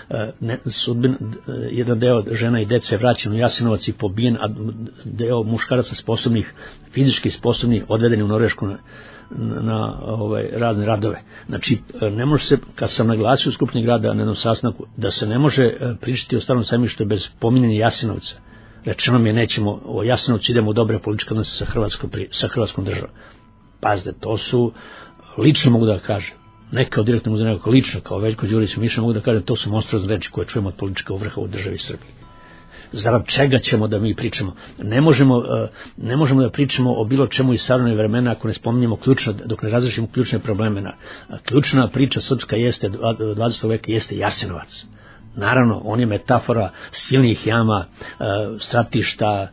Jedan deo žena i dece je vraćen u Jasenovac i pobijen, a deo muškaraca sposobnih, fizički sposobnih, odvedeni u Norvešku na razne radove. Znači, ne može se, kad sam naglasio u Skupštini grada na jednom sastanku, da se ne može pričati o Starom sajmištu bez pominjanja Jasenovca. Rečeno mi je, nećemo o Jasenovcu, idemo u dobre političke odnose sa Hrvatskom državom. Pazde, to su, lično mogu da kažem, ne kao direktno muzeja, nego lično, kao Veljko Đurić, mišlja mogu da kažem, to su monstruozne reči koje čujemo od političkog vrha u državi Srbiji. Zarad čega ćemo da mi pričamo? Ne možemo da pričamo o bilo čemu iz savremena vremena ako ne spominjemo dok ne razrešimo ključne probleme. Ključna priča srpska jeste, 20. veka jeste Jasenovac. Naravno, on je metafora silnih jama, stratišta,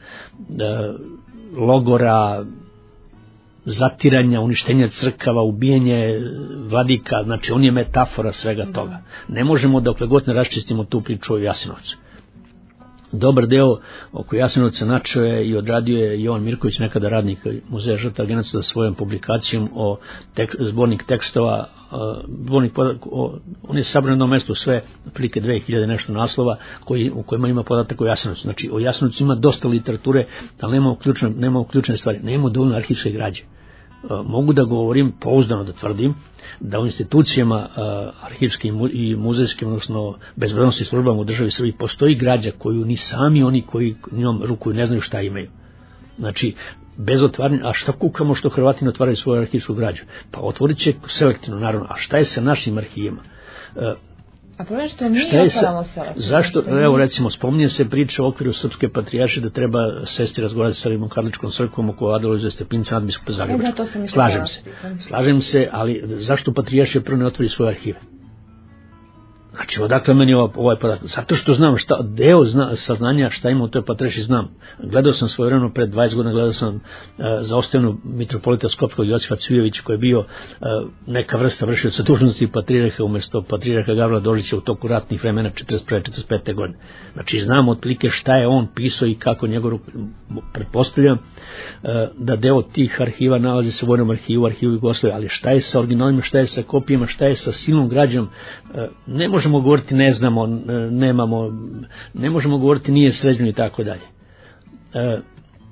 logora, zatiranja, uništenja crkava, ubijanje vladika, znači on je metafora svega toga. Ne možemo dokle god ne raščistimo tu priču o Jasenovcu. Dobar deo oko Jasenovca načeo je i odradio je Jovan Mirković, nekada radnik Muzeja žrtava genocida, svojom publikacijom o zbornik tekstova, on je sabran na jedno mesto sve, prilike 2000 nešto naslova u kojima ima podatak o Jasenovcu. Znači o Jasenovcu ima dosta literature, ali nemamo ključne stvari, nemamo dovoljno arhivske građe. Mogu da govorim, pouzdano da tvrdim, da u institucijama arhivskim i muzejskim, odnosno bezbednosnim službama u državi Srbiji postoji građa koju ni sami oni koji njom rukuju ne znaju šta imaju. Znači, bez otvaranja, a šta kukamo što Hrvati ne otvaraju svoju arhivsku građu? Pa otvorit će selektivno, naravno. A šta je sa našim arhivima? A problem što nije otvaramo selektivno. Zašto? Evo recimo, spominje se priča u okviru Srpske patrijaršije da treba sesti razgovarati sa Rimokatoličkom crkvom oko Adolfa Stepinca, nadbiskupa Zagrebačkog. Slažem se, ali zašto patrijaršija prvo ne otvori svoje arhive? Znači, odakle meni ovaj podatak? Zato što znam deo saznanja šta ima u toj patrijaršiji znam. Gledao sam svojevremeno pred 20 godina, gledao sam za ostavljenu mitropolita Skopskog Josifa Cvijovića, koji je bio neka vrsta vršioca dužnosti patrijarha umesto patrijarha Gavrila Dožića u toku ratnih vremena 41-45. godine. Znači, znam otprilike šta je on pisao i kako njegov, pretpostavljam da deo tih arhiva nalazi se u Vojnom arhivu Jugoslavije, ali šta je sa originalima, šta je sa kopijama, šta je sa silnom građom, ne možemo govoriti ne znamo, nemamo, ne možemo govoriti nije sređeno i tako dalje.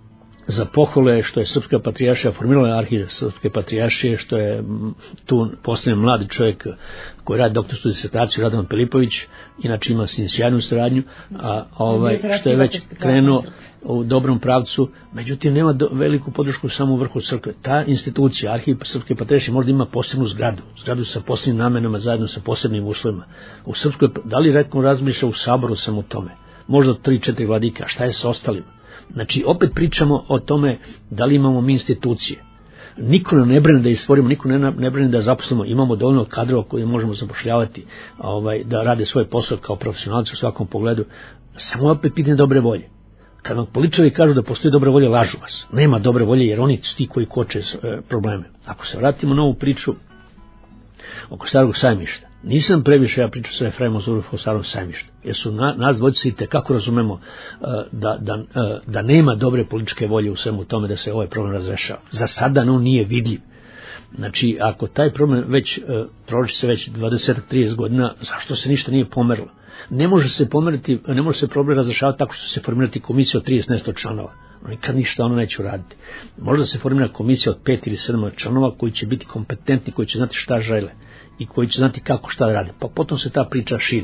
Za pohvale je što je Srpska patrijaršija formirala arhiv Srpske patrijaršije, što je tu postavljen mladi čovjek koji radi doktorsku disertaciju, Radovan Pilipović, inače ima s njim sjajnu saradnju, što je već krenuo u dobrom pravcu, međutim nema veliku podršku samo u vrhu crkve. Ta institucija, arhiv Srpske patrijaršije, možda ima posebnu zgradu sa posebnim namenama, zajedno sa posebnim uslovima. U Srpskoj, da li razmišlja u Saboru sam o tome, možda 3-4 vladika, šta je sa ostalima? Znači, opet pričamo o tome da li imamo mi institucije. Niko ne brine da ih stvorimo, niko ne brine da zaposlimo, imamo dovoljno kadrova koje možemo zapošljavati, da rade svoj posao kao profesionalci u svakom pogledu, samo opet pitanje dobre volje. Kad vam političari kažu da postoji dobra volja, lažu vas. Nema dobre volje jer oni ti koji koče probleme. Ako se vratimo na ovu priču oko Starog sajmišta, nisam previše ja pričao sa Efraimom Zurofom o Starom sajmištu, jer su nas dvojice i tekako razumemo da nema dobre političke volje u svemu tome da se ovaj problem razrešava. Za sada on nije vidljiv. Znači, ako taj problem već prolazi se već 20-30 godina, zašto se ništa nije pomerilo? Ne može se problem razrešavati tako što se formirati komisija od 30 članova. Nikad ništa ono neće uraditi. Možda se formira komisija od 5 ili 7 članova koji će biti kompetentni, koji će znati šta žele i koji će znati kako šta rade. Pa potom se ta priča širi.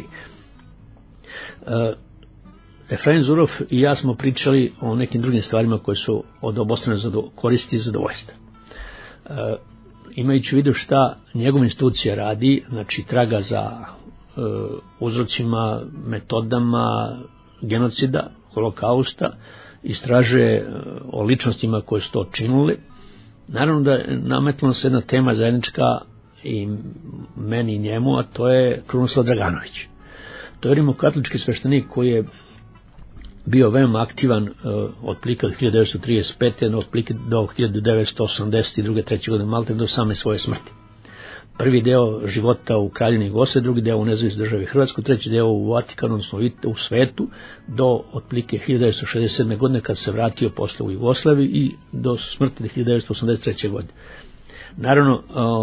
Efraim Zurov i ja smo pričali o nekim drugim stvarima koje su od obostrane koristi i zadovoljstva. Imajući u vidu šta njegova institucija radi, znači traga za uzrocima, metodama genocida, holokausta, istražuje o ličnostima koje su to činili. Naravno da je nametnula se jedna tema zajednička i meni i njemu, a to je Krunoslav Draganović. To je rimokatolički sveštenik koji je bio veoma aktivan otprilike od 1935. do 1982. 3. godine Malte do same svoje smrti. Prvi deo života u Kraljevini Jugoslaviji, drugi deo u nezavisnoj državi Hrvatskoj, treći deo u Vatikanu, odnosno u svetu, do otprilike 1967. godine kad se vratio posle u Jugoslaviji i do smrti 1983. godine. Naravno,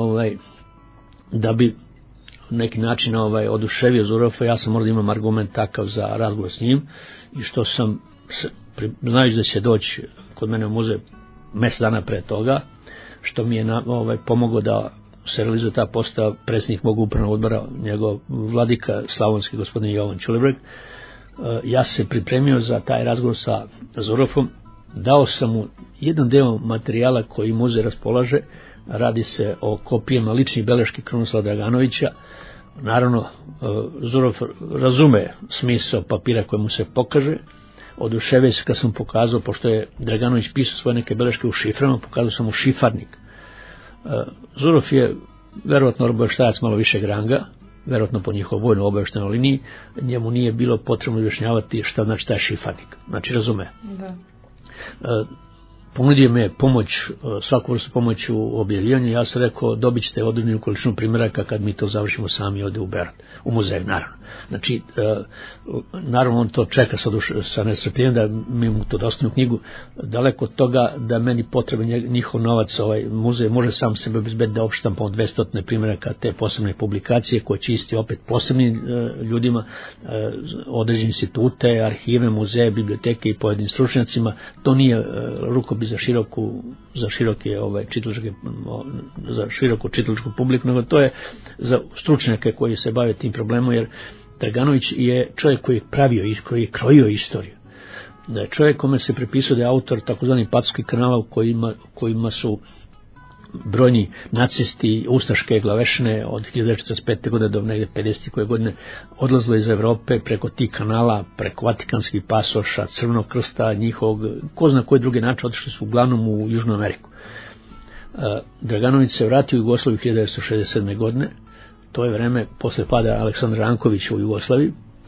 da bi neki način oduševio Zurofa, ja sam morao da imam argument takav za razgovor s njim i što sam, znajući da će doći kod mene u muzej mjesec dana pre toga, što mi je pomogao da se realizuje ta postava predsjednik mog upravnog odbora, njegov vladika slavonski gospodin Jovan Ćulebreg. Ja se pripremio za taj razgovor sa Zurofom, dao sam mu jedan deo materijala koji muzej raspolaže, radi se o kopijama ličnih beleški Krunoslava Draganovića. Naravno, Zurov razume smisao papira koje mu se pokaže, oduševio se kad sam pokazao, pošto je Draganović pisao svoje neke beleške u šiframa, pokazao sam mu šifarnik. Zurov je verovatno obaveštajac malo višeg ranga, verovatno po njihovoj vojnoj obaveštajnoj liniji, njemu nije bilo potrebno objašnjavati šta znači taj šifarnik. Znači, razume. Da. Ponudio me pomoć, svaku vrstu pomoć u objavljivanju, ja sam rekao dobit ćete određenu količinu primjeraka kad mi to završimo sami ovdje u Berat, u muzeju, naravno. Znači, naravno on to čeka sa nestrpljenjem da mi mu to dostavimo knjigu, daleko od toga da meni potrebe njihov novac, muzej može sam sebe obezbediti da opštampamo 200 primjeraka te posebne publikacije koje će isti opet posebnim ljudima, određene institute, arhive, muzeje, biblioteke i pojedinim stručnjacima. To nije rukopis za široku čitalačku publiku, nego to je za stručnjake koji se bave tim problemom, jer Draganović je čovjek koji je pravio, koji je krojio istoriju. Da je čovjek kome se pripisao da je autor takozvanih patskih kanala u kojima su brojni nacisti, ustaške glavešne od 1945. godine do negdje 50. godine odlazili iz Evrope preko tih kanala, preko vatikanskih pasoša, Crvenog krsta, njihovog, ko zna koji drugi način, otišli su uglavnom u Južnu Ameriku. Draganović se vratio u Jugoslaviju 1967. godine, to je vreme posle pada Aleksandra Rankovića u Jugoslaviji,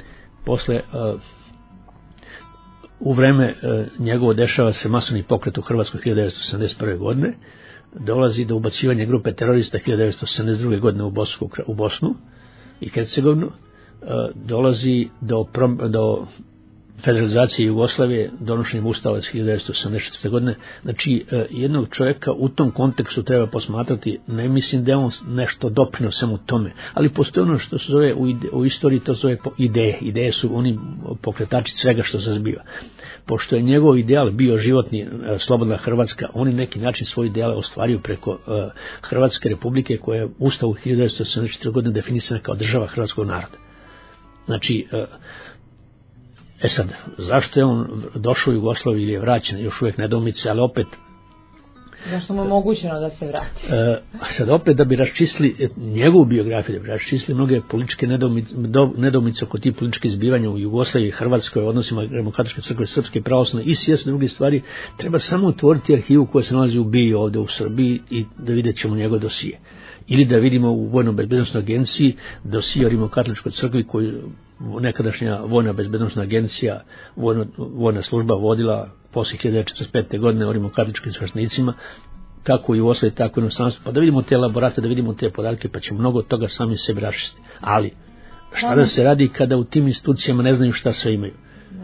u vreme njegovo dešava se masovni pokret u Hrvatskoj 1971. godine, dolazi do ubacivanja grupe terorista 1972. godine u Bosnu i Hercegovinu, dolazi do federalizacije Jugoslavije, donošenjem Ustava iz 1984. godine. Znači, jednog čovjeka u tom kontekstu treba posmatrati, ne mislim da je on nešto doprinio samo tome, ali postoji ono što se zove u istoriji, to zove ideje. Ideje su oni pokretači svega što se zbiva. Pošto je njegov ideal bio životni, slobodna Hrvatska, oni neki način svoje ideale ostvario preko Hrvatske republike, koja je u Ustavu 1974. godine definisana kao država hrvatskog naroda. Znači, sad, zašto je on došao u Jugoslaviju ili je vraćen, još uvijek nedoumice, ali opet... Zašto mu je omogućeno da se vrati? Sad opet da bi raščistili njegovu biografiju, da bi raščistili mnoge političke nedoumice oko tih političkih zbivanja u Jugoslaviji, Hrvatskoj, odnosima Rimokatoličke crkve, Srpske pravoslavne i svjesne druge stvari, treba samo otvoriti arhivu koja se nalazi u BiH ovdje u Srbiji i da vidjet ćemo njegov dosije. Ili da vidimo u Vojno-bezbednosnoj agenciji dosije o Rimokatoličkoj crkvi koju nekadašnja Vojna bezbednosna agencija, vojna služba vodila poslije 1945. godine o rimokatoličkim sveštenicima, kako u Jugoslaviji, tako i u inostranstvu, pa da vidimo te elaborate, da vidimo te podatke, pa ćemo mnogo toga sami sebi raščistiti. Ali, šta da se radi kada u tim institucijama ne znaju šta sve imaju?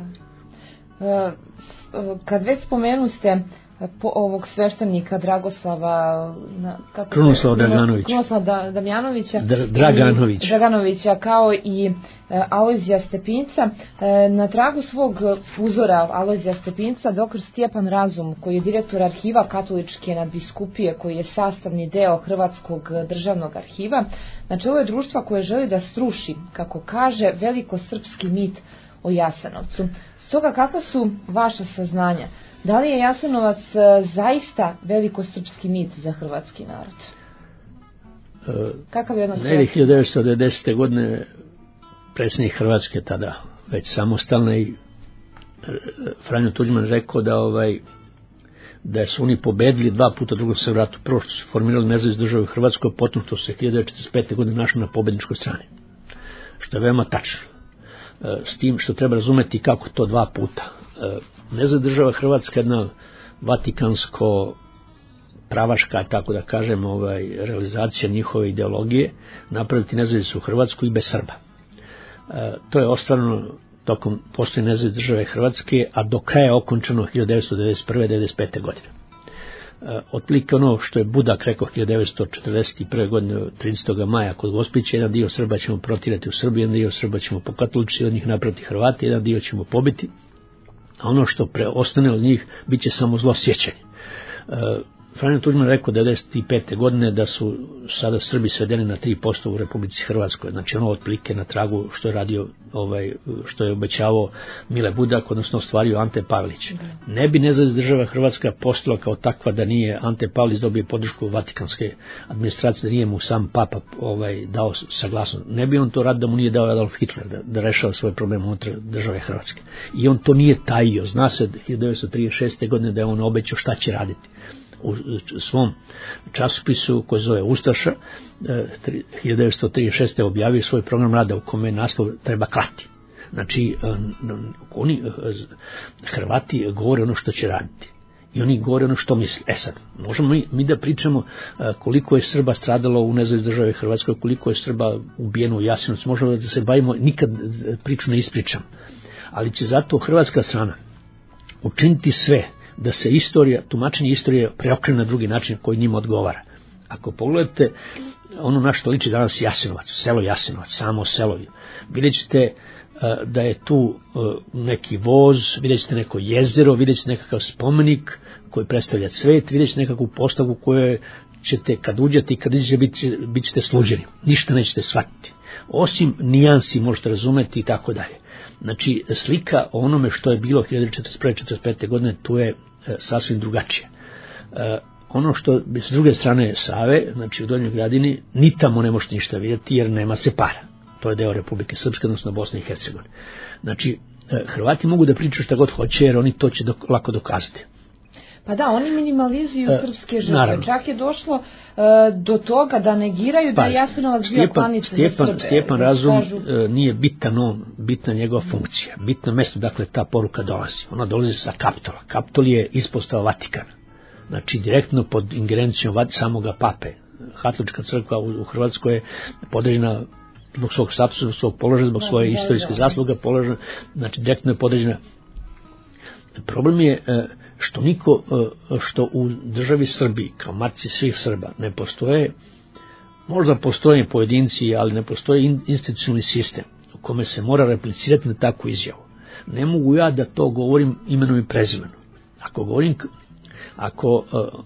Kad već spomenu ste ovog sveštenika Dragoslava Krunoslava Damjanovića Draganovića kao i Alojzija Stepinca, na tragu svog uzora Alojzija Stepinca dr. Stjepan Razum, koji je direktor arhiva Katoličke nadbiskupije, koji je sastavni deo Hrvatskog državnog arhiva, na čelu je društva koje želi da sruši, kako kaže, velikosrpski mit o Jasenovcu. Stoga, kakva su vaša saznanja? Da li je Jasenovac zaista velikosrpski mit za hrvatski narod? Kakav je odnos? 1990. godine predsjednik Hrvatske tada, već samostalna, i Franjo Tuđman rekao da su oni pobedili 2 puta u Drugom svjetskom ratu. Prvo što su formirali nezavisnu državu u Hrvatskoj, potom što su se 1945. godine našli na pobedničkoj strani. Što je veoma tačno. S tim što treba razumeti kako to 2 puta. Nezavisna država Hrvatska je jedna vatikansko pravaška, tako da kažem, realizacija njihove ideologije, napraviti nezavisnu Hrvatsku i bez Srba. To je ostvareno tokom postoje nezavisne države Hrvatske, a do kraja je okončano 1991-1995. godine. Otprilike ono što je Budak rekao 1941. godine 30. maja kod Gospića, jedan dio Srba ćemo protirati u Srbiji, jedan dio Srba ćemo pokatoličiti, od njih napraviti Hrvati, jedan dio ćemo pobiti, a ono što preostane od njih bit će samo zlo sjećanje. Franjo Tuđman rekao 1995. godine da su sada Srbi svedeni na 3% u Republici Hrvatskoj, znači ono otprilike na tragu što je radio, što je obećavao Mile Budak, odnosno ostvario Ante Pavelić. Ne bi nezavisna država Hrvatska postala kao takva da nije Ante Pavelić dobio podršku vatikanske administracije, da nije mu sam papa dao saglasnost. Ne bi on to radio da mu nije dao Adolf Hitler da rešava svoje probleme unutar države Hrvatske. I on to nije tajio. Zna se 1936. godine da je on obećao šta će raditi. U svom časopisu koji zove Ustaša 1936. objavio svoj program rada u kome je naslov treba klati. Znači oni Hrvati govore ono što će raditi i oni govore ono što misle. Sad, možemo mi da pričamo koliko je Srba stradalo u nezavisnoj državi Hrvatskoj, koliko je Srba ubijeno u Jasenovcu, možemo da se bavimo, nikad priču ne ispričam, ali će zato hrvatska strana učiniti sve da se tumačenje istorije preokrene na drugi način koji njima odgovara. Ako pogledate ono na što liči danas Jasenovac, selo Jasenovac, samo selo, vidjet ćete da je tu neki voz, vidjet ćete neko jezero, vidjet ćete nekakav spomenik koji predstavlja cvet, vidjet ćete nekakvu postavku koju ćete kad uđete i kad iđete bit ćete sluđeni. Ništa nećete shvatiti. Osim nijansi možete razumeti i tako dalje. Znači, slika o onome što je bilo 1941-1945. godine, tu je sasvim drugačije. Ono što s druge strane Save, znači u Donjoj Gradini, ni tamo ne možete ništa vidjeti jer nema se para. To je deo Republike Srpske, odnosno Bosne i Hercegovine. Znači, Hrvati mogu da pričaju šta god hoće jer oni to će lako dokazati. Pa da, oni minimalizuju srpske žrtve. Naravno. Čak je došlo do toga da negiraju da je Jasenovac bio klaničan za Srbe. Stjepan Razum nije bitna njegova funkcija, bitno mesto dakle ta poruka dolazi. Ona dolazi sa Kaptola. Kaptol je ispostava Vatikana. Znači direktno pod ingerencijom samoga pape. Katolička crkva u Hrvatskoj je podeljena zbog svog statusa, zbog svog položaja, zbog svoje istorijske zasluga položaja, znači direktno je podređena. Problem je što niko, što u državi Srbiji, kao matici svih Srba, ne postoje, možda postoje pojedinci, ali ne postoji institucionalni sistem u kome se mora replicirati na takvu izjavu. Ne mogu ja da to govorim imenom i prezimenom. Ako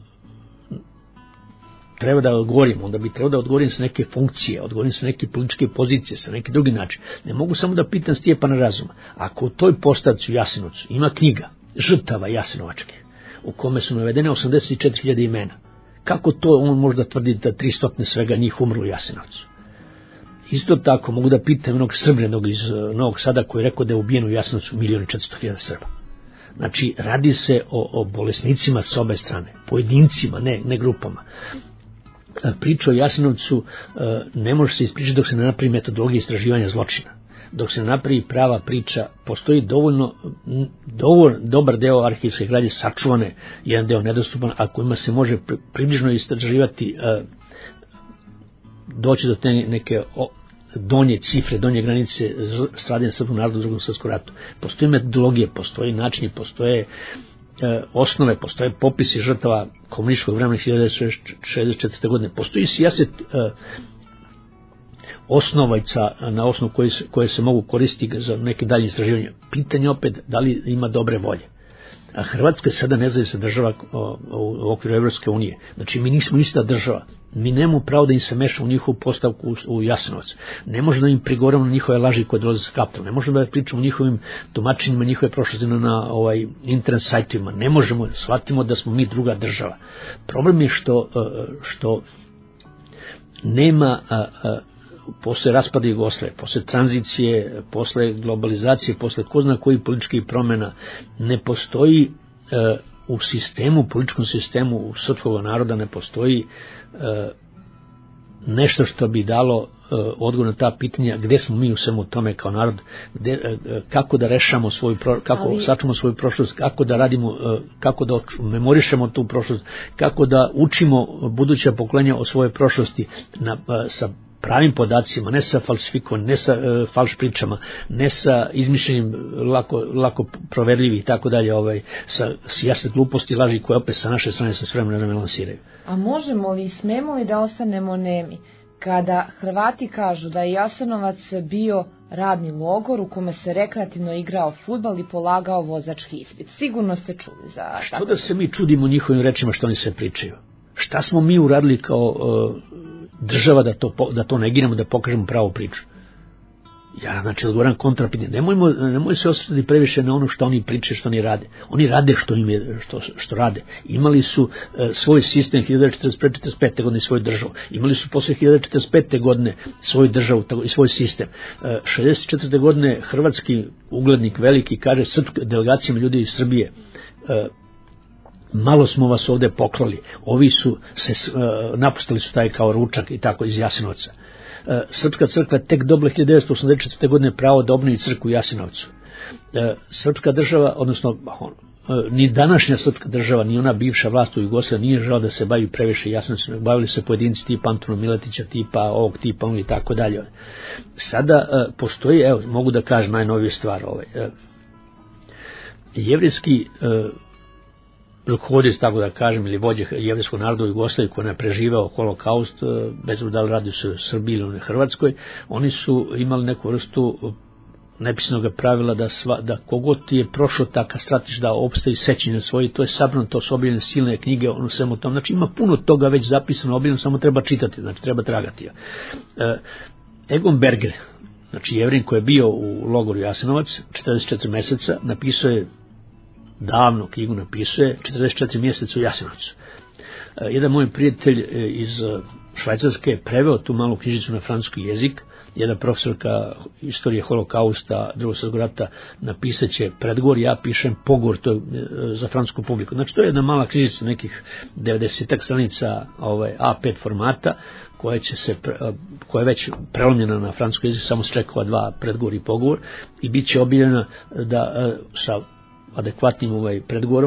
treba da odgovorim, onda bi trebao da odgovorim sa neke funkcije, odgovorim sa neke političke pozicije, sa neki drugi način. Ne mogu samo da pitam Stjepana Razuma. Ako u toj postavci u Jasenovcu ima knjiga žrtava jasenovačkih, u kome su navedene 84.000 imena, kako to on može da tvrdi da 300 svega njih umrlo u Jasenovcu? Isto tako mogu da pitam jednog Srbljenog iz Novog Sada koji je rekao da je ubijeno u Jasenovcu 1.400.000 Srba. Znači, radi se o bolesnicima s obe strane, pojedincima, ne grupama. Priča o Jasenovcu ne može se ispričati dok se ne napravi metodologija istraživanja zločina. Dok se ne napravi prava priča, postoji dobar deo arhivske građe sačuvane, jedan deo nedostupan, a kojima se može približno istraživati, doći do te neke donje cifre, donje granice stradanja srpskog naroda u Drugom svjetskom ratu. Postoji metodologije, postoji načini, postoje osnove, postoje popisi žrtava komunističkog vremena 1964. godine. Postoji sijaset osnovaca na osnovu koje se mogu koristiti za neke dalje istraživanje. Pitanje opet da li ima dobre volje. A Hrvatska je sada nezavisna država u okviru Evropske unije. Znači mi nismo ista država. Mi nemamo pravo da im se meša u njihovu postavku u Jasenovac. Ne možemo da im prigovorimo na njihove laži koje dolaze sa Kapitala. Ne možemo da pričamo o njihovim tumačenjima, njihove prošlosti na internet sajtovima. Ne možemo, shvatimo da smo mi druga država. Problem je što nema posle raspada Jugoslavije, posle tranzicije, posle globalizacije, posle ko zna koji političkih promjena, ne postoji u sistemu, političkom sistemu u srpskog naroda ne postoji nešto što bi dalo odgovor na ta pitanja gde smo mi u svemu tome kao narod, kako da rešamo kako sačuvamo svoju prošlost, kako da radimo, kako da memorišemo tu prošlost, kako da učimo buduća pokolenja o svojoj prošlosti sa pravim podacima, ne sa falsifikovanjem, ne sa falš pričama, ne sa izmišljenim lako proverljivih i tako dalje, sa jasne gluposti, laži koje opet sa naše strane sa vremenom lansiraju. A možemo li i smemo li da ostanemo nemi kada Hrvati kažu da je Jasenovac bio radni logor u kome se rekreativno igrao fudbal i polagao vozački ispit? Sigurno ste čuli za tako. Što da se mi čudimo njihovim rečima što oni se pričaju? Šta smo mi uradili kao država da to negiramo, da pokažemo pravu priču? Ja, znači, odgovoram kontrapitanje. Nemoj se osvrtati previše na ono što oni pričaju, što oni rade. Oni rade što rade. Imali su svoj sistem 1945. godine i svoju državu. Imali su posle 1945. godine svoju državu i svoj sistem. 64. godine hrvatski uglednik veliki kaže delegacijama ljudi iz Srbije, malo smo vas ovde poklali. Ovi su napustili su taj kao ručak i tako iz Jasenovca. Srpska crkva tek dobila 1984. godine pravo da obnovi crkvu u Jasenovcu. Srpska država, odnosno ni današnja srpska država, ni ona bivša vlast u Jugoslaviji nije žela da se bavi previše Jasenovcem. Bavili se pojedinci tipa Antuna Miletića, tipa ovog tipa i tako dalje. Sada postoji, evo, mogu da kažem najnoviju stvar, jevrejski rukovodioc, tako da kažem, ili vođe jevrejskog naroda u Jugoslaviji koji je preživeo holokaust, bez da li radi se u Srbiji ili u Hrvatskoj, oni su imali neku vrstu nepisanog pravila da kogod je prošao takav stratiš da opstavi sećanje svoje, to je sabrano, to su objavljene silne knjige, ono svemu tom, znači ima puno toga već zapisano, objavljeno, samo treba čitati, znači treba tragati. Egon Berger, znači Jevrin koji je bio u logoru Jasenovac 44 meseca, napisao je davno knjigu, napisuje 44 mjeseca u Jasenovcu. Jedan moj prijatelj iz Švajcarske je preveo tu malu knjižicu na francuski jezik, jedna profesorka istorije holokausta Drugog svjetskog rata napisat će predgovor, ja pišem pogovor, to je za francusku publiku. Znači to je jedna mala knjižica, nekih 90 stranica A5 formata, koja je već prelomljena na francuski jezik, samo se čekava dva predgovor i pogovor i bit će objavljena sa adekvatnim predgovorom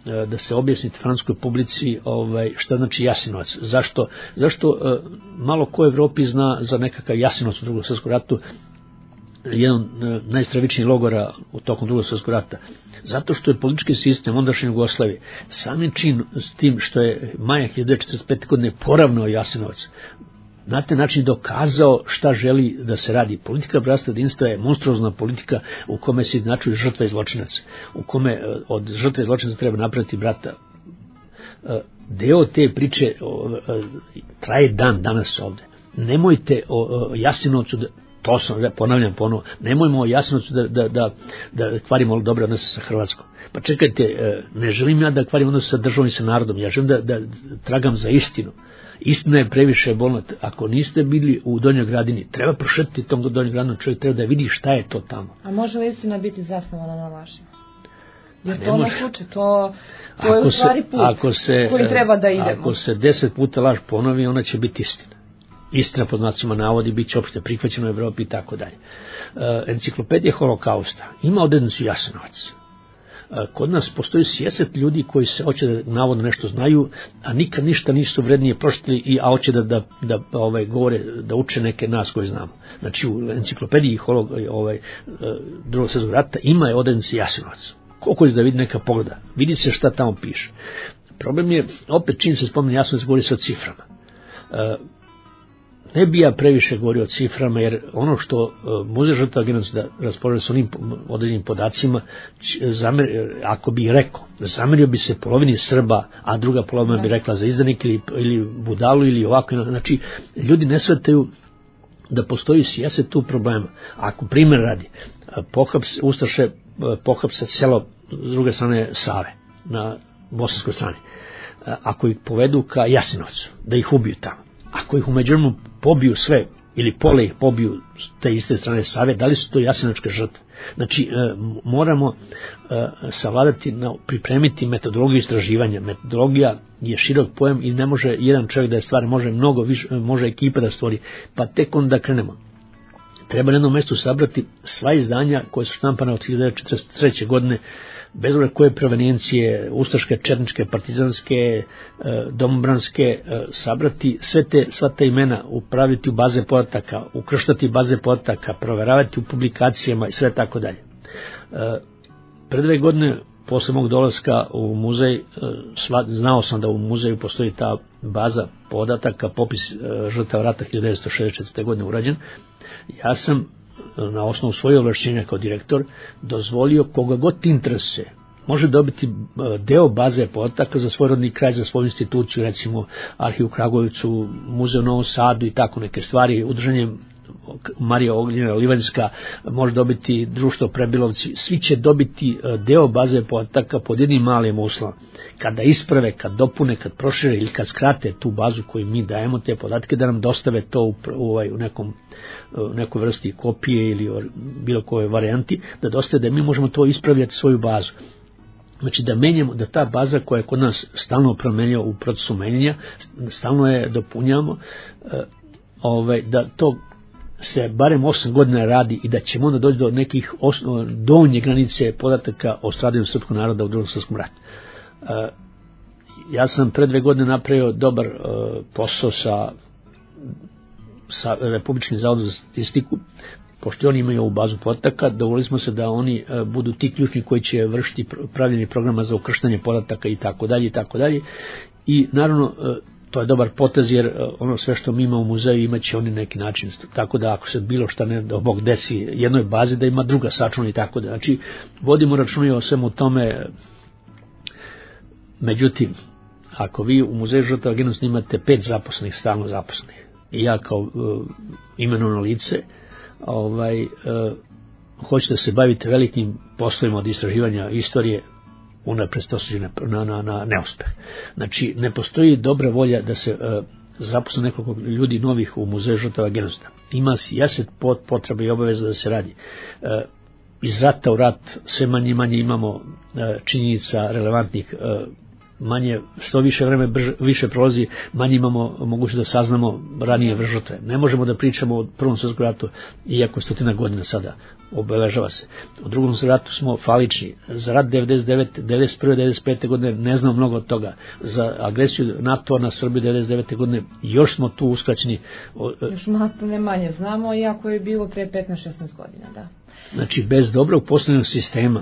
da se objasni francuskoj publici šta znači Jasenovac. Zašto malo ko u Evropi zna za nekakav Jasenovac u Drugom svjetskom ratu, jedan najstravičnijih logora u tokom Drugog svjetskog rata. Zato što je politički sistem ondašnje Jugoslavije samim čin s tim što je maja 1945. godine poravnao Jasenovac, na taj način dokazao šta želi da se radi. Politika bratstva jedinstva je monstruozna politika u kome se izjednačuju žrtva i zločinac, u kome od žrtve i zločinaca treba napraviti brata. Deo te priče traje dan danas ovde. Nemojte o Jasenovcu, to sam ponavljam ponovo, nemojmo o Jasenovcu da kvarimo dobre odnose sa Hrvatskom. Pa čekajte, ne želim ja da kvarim odnose sa državom i sa narodom, ja želim da tragam za istinu. Istina je previše bolna. Ako niste bili u Donjoj Gradini, treba prošetiti tom Donjoj Gradinom, čovjek treba da vidi šta je to tamo. A može li istina biti zasnovana na lažima? Jer to ne slučaj, to je u stvari put koji treba da idemo. Ako se 10 puta laž ponovi, ona će biti istina. Istina pod znacima navodi, bit će opšte prihvaćena u Evropi i tako dalje. Enciklopedija holokausta ima odrednicu Jasenovac. Kod nas postoji sjeset ljudi koji se hoće da navodno nešto znaju, a nikad ništa nisu vrednije prošli, a hoće da govore, da uče neke nas koji znamo. Znači u enciklopediji Drugog svjetskog rata ima je odrednici Jasenovac. Koliko će da vidi neka pogleda, vidi se šta tamo piše. Problem je, opet čim se spomene Jasenovac, govori se o ciframa. Ne bi ja previše govorio o ciframa, jer ono što Muzej žrtava genocida raspolaže s onim određenim podacima, ako bi rekao, zamerio bi se polovini Srba, a druga polovina bi rekla za izdanik ili budalu ili ovako. Znači, ljudi ne shvataju da postoji sjeset tu problema. Ako primjer radi, Ustaše pohapse selo s druge strane Save, na bosanskoj strani, ako ih povedu ka Jasenovcu, da ih ubiju tamo, ako ih umeđuvremenu pobiju sve ili pola ih pobiju s te iste strane Save, da li su to jasenovačke žrtve? Znači, moramo savladati, pripremiti metodologiju istraživanja. Metodologija je širok pojam i ne može jedan čovjek da je stvari, može mnogo više, može ekipa da stvori, pa tek onda krenemo. Treba na jednom mjestu sabrati sva izdanja koje su štampane od 1943. godine, bez obzira koje provenencije, ustaške, četničke, partizanske, domobranske, sabrati sva ta imena, upraviti u baze podataka, ukrštati baze podataka, proveravati u publikacijama i sve tako dalje. Pre 2 godine, posle mog dolaska u muzej, znao sam da u muzeju postoji ta baza podataka, popis žrtava rata 1964. godine urađen. Ja sam na osnovu svoje ovlašćenja kao direktor dozvolio koga god interesuje može dobiti deo baze podataka za svoj rodni kraj, za svoju instituciju, recimo Arhiv u Kragujevcu, Muzej u Novom Sadu i tako neke stvari, udruženje Marija Ognjena Livanjska, može dobiti Društvo Prebilovci, svi će dobiti deo baze podataka pod jednim malim uslovom. Kada isprave, kad dopune, kad prošire ili kad skrate tu bazu koju mi dajemo, te podatke, da nam dostave to u nekoj vrsti kopije ili bilo kojoj varijanti, da dostave da mi možemo to ispravljati svoju bazu. Znači da menjamo, da ta baza koja je kod nas stalno promenja u procesu menjanja, stalno je dopunjavamo, da to se barem 8 godina radi i da ćemo onda doći do nekih donje granice podataka o stradanju srpskog naroda u Drugom svjetskom ratu. Ja sam pre 2 godine napravio dobar posao sa Republičkim zavodom za statistiku, pošto oni imaju ovu bazu podataka, dovolili smo se da oni budu ti ključni koji će vršiti pravljenje programa za ukrštanje podataka i tako dalje i tako dalje. I naravno to je dobar potez, jer ono sve što mi imamo u muzeju imaće oni neki način, tako da ako se bilo šta ne da Bog desi jednoj bazi, da ima druga sačuvana i tako da. Znači vodimo računa o svemu tome. Međutim, ako vi u Muzeju žrtava genocida imate 5 zaposlenih, stalno zaposlenih, i ja kao imenovano lice, hoćete da se bavite velikim poslovima od istraživanja istorije, unapred ste osuđeni na neuspeh. Znači, ne postoji dobra volja da se zaposle nekoliko ljudi novih u Muzeju žrtava genocida. Ima sjeset potreba i obaveza da se radi. Iz rata u rat sve manje i manje imamo činjenica relevantnih manje, što više vreme više prolazi, manje imamo mogućnost da saznamo ranije žrtve. Ne možemo da pričamo o Prvom svjetskom ratu, iako 100 godina sada obeležava se. U Drugom svjetskom ratu smo falični. Za rat 99, 91, 95. godine ne znamo mnogo od toga. Za agresiju NATO na Srbiju 99. godine još smo tu uskraćeni. Još ne manje znamo, iako je bilo pre 15-16 godina, da. Znači, bez dobrog postavljenog sistema,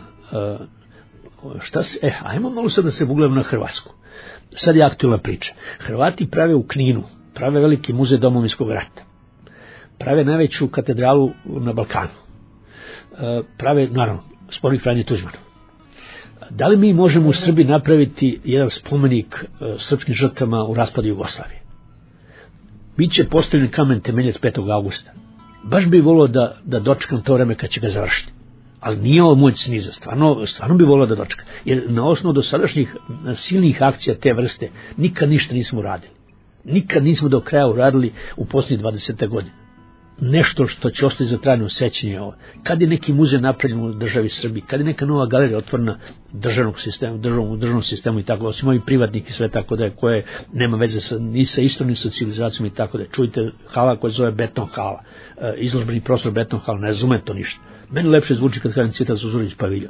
ajmo malo sad da se ugledamo na Hrvatsku. Sad je aktualna priča. Hrvati prave u Kninu, prave veliki muzej Domovinskog rata, prave najveću katedralu na Balkanu, prave, naravno, spomenik Franje Tuđmanu. Da li mi možemo u Srbiji napraviti jedan spomenik srpskim žrtvama u raspadu Jugoslavije? Biće postavljen kamen temeljac 5. augusta. Baš bi volio da dočekam to vreme kad će ga završiti. Ali nije ovo moj sniza, stvarno bi volio da dočekam. Jer na osnovu dosadašnjih silnih akcija te vrste nikad ništa nismo uradili. Nikad nismo do kraja uradili u posljednjih 20 godina. Nešto što će ostati za trajno sećanje. Kad je neki muzej napravljen u državi Srbiji, kad je neka nova galerija otvorena državnog sistema, državnom sistemu i tako, osim ovih privatnih i sve tako da je, koje nema veze ni sa istorijom ni sa civilizacijom i tako da je. Čujte hala koja se zove Beton hala, izložbeni prostor Beton hala, ne razumem to ništa. Meni lepše zvuči kad kažem citat Zuzurić paviljon.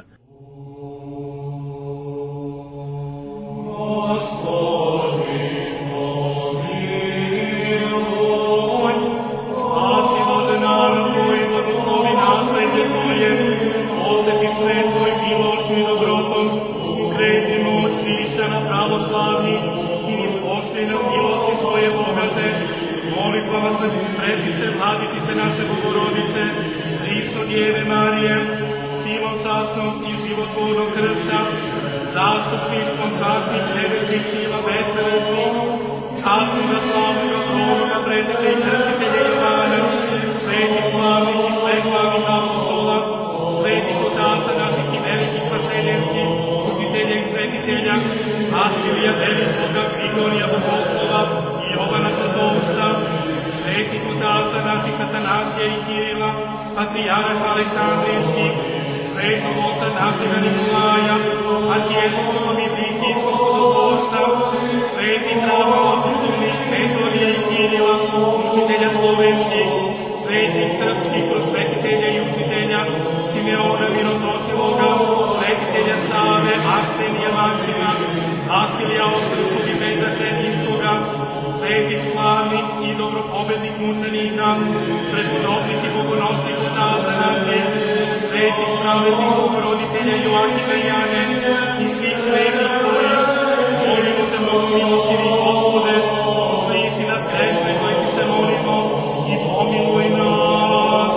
Zastupništvom častnih nebeskih sila bezsrečnih, častnoga slavnoga proroka, prednika i krstitelja Jovana, sveti slavnih i sveglavnih apostola, svetih otaca naših i velikih vaseljenskih, učitelja i svetitelja, Vasilija Velikoga, Grigorija Bogoslova i Jovana Zlatovsta, svetih otaca naših Atanasija i Kirila, patrijarha Aleksandrijskih, svetog oca našega Nikolaja, arhijepiskopom i blikijskog Sudogorca, svetih rama apostolnih Metodija i Kirila, učitelja slovenskih, svetih srpskih prosvetitelja i učitelja, Simeona Mirotociloga, svetitelja Save, Arsenija Maksima, Vasilija Ostrskog i Petra Sredinskoga, svetih slavnih i dobropobednih mučenika, prespodobnih i bogonosnih otaca naših, svetih pravednih bogorодitelja Joakima i Jane i svih svetih koji, molimo te mnogo milostivi Gospode, usliši nas grešne koji ti se molimo i pomiluj nas.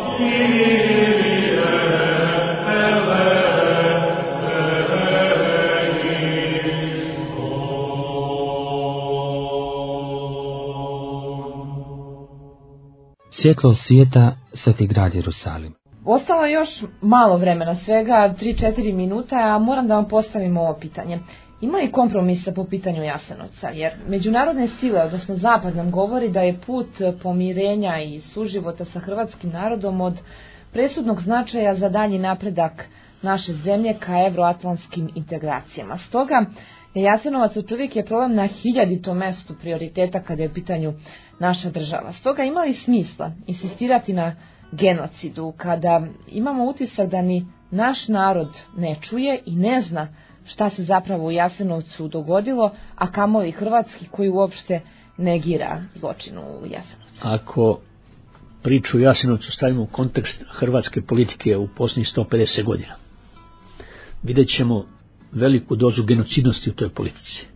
Svjetlo svijeta, Sveti grad Jerusalim. Ostalo još malo vremena, svega 3-4 minuta, a moram da vam postavim ovo pitanje. Ima li kompromisa po pitanju Jasenovca? Jer međunarodne sile, odnosno Zapad, nam govori da je put pomirenja i suživota sa hrvatskim narodom od presudnog značaja za dalji napredak naše zemlje ka evroatlantskim integracijama. Stoga, Jasenovac otprilike je problem na 1000. mestu prioriteta kada je u pitanju naša država. Stoga ima li smisla insistirati na genocidu kada imamo utisak da ni naš narod ne čuje i ne zna šta se zapravo u Jasenovcu dogodilo, a kamoli hrvatski koji uopšte negira zločinu u Jasenovcu? Ako priču o Jasenovcu stavimo u kontekst hrvatske politike u posljednjih 150 godina, vidjet ćemo veliku dozu genocidnosti u toj politici.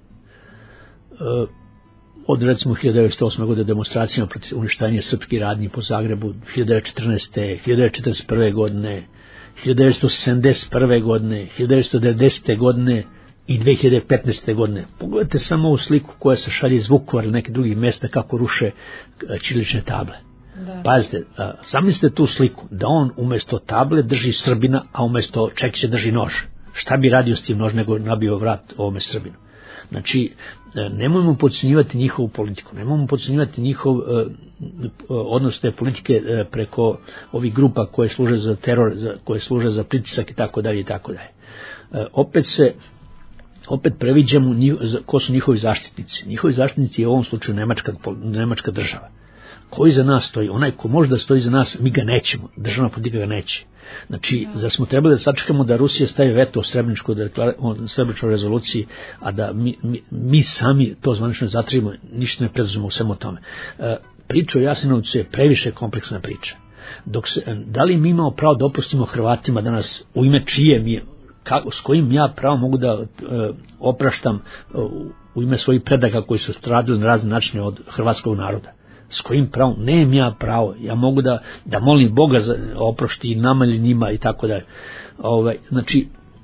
Od recimo 1908. godine demonstracijama protiv uništavanja srpskih radnji po Zagrebu, 1914. 1941. godine, 1971. godine, 1990. godine i 2015. godine. Pogledajte samo ovu sliku koja se šalje iz Vukovara ili nekih drugih mjesta kako ruše ćirilične table. Da. Pazite, zamislite tu sliku, da on umjesto table drži Srbina, a umjesto čekića drži nož. Šta bi radio s tim nož nego nabio vrat ovome Srbinu? Znači, nemojmo podcjenjivati njihovu politiku, nemojmo podcjenjivati njihov odnos te politike preko ovih grupa koje služe za teror, koje služe za pritisak i tako dalje i tako dalje. opet previđamo ko su njihovi zaštitnici. Njihovi zaštitnici je u ovom slučaju Nemačka država. Ko iza nas stoji? Onaj ko može da stoji iza nas, mi ga nećemo. Državna politika ga neće. Znači, zar smo trebali da sačekamo da Rusija stavi veto o Srebreničkoj rezoluciji, a da mi sami to zvanično zatvorimo, ništa ne preduzmemo u svemu tome. Priča o Jasenovcu je previše kompleksna priča. Da li mi imamo pravo da opustimo Hrvatima danas, u ime čije s kojim ja pravo mogu da opraštam u ime svojih predaka koji su stradili na razne načine od hrvatskog naroda? S kojim pravom? Nemam ja pravo. Ja mogu da molim Boga za oprošti i nama ili njima i tako dalje. Znači,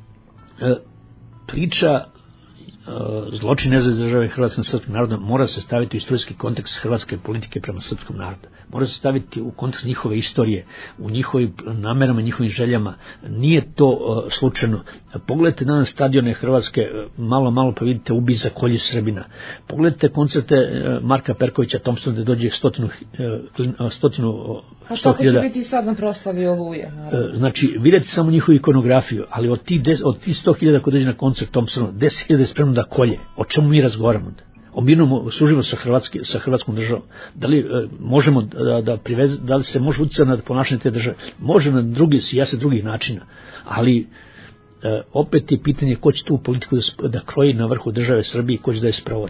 priča zločin nezavisne države Hrvatske nad srpskim narodom mora se staviti u istorijski kontekst hrvatske politike prema srpskom narodu. Mora se staviti u kontekst njihove istorije, u njihovim namerama, njihovim željama. Nije to slučajno. Pogledajte danas stadione Hrvatske, malo pa vidite Ubij za kolje Srbina. Pogledajte koncerte Marka Perkovića Thompsona gde dođe 100.000. A tako će biti sad na proslavi Oluje? Znači, vidite samo njihovu ikonografiju, ali od tih 100.000 koji dođe na koncert Thompsona, 10.000 je spremno da kolje. O čemu mi razgovaramo? O mirnom suživotu sa Hrvatskom državom. Da li možemo da li se može utjecati na ponašanje te države? Može na drugih načina, ali opet je pitanje ko će tu politiku da kroji na vrhu države Srbije i ko će da je sprovodi.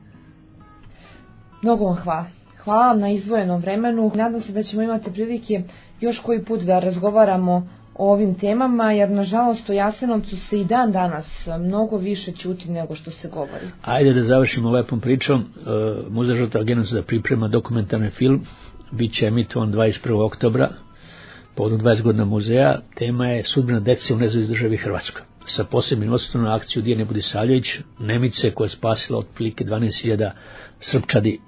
Mnogo vam hvala. Hvala vam na izdvojenom vremenu. Nadam se da ćemo imati prilike još koji put da razgovaramo o ovim temama, jer nažalost o Jasenovcu se i dan danas mnogo više ćuti nego što se govori. Ajde da završimo lepom pričom. Muzej žrtava genocida priprema dokumentarni film, bit će emitovan 21. oktobra povodom 20 godina muzeja. Tema je sudbina dece u nezavisnoj državi Hrvatskoj. Sa posebnim osvrtom na akciju Dijane Budisavljević, Nemice koja je spasila otprilike 12.000 Srpčadi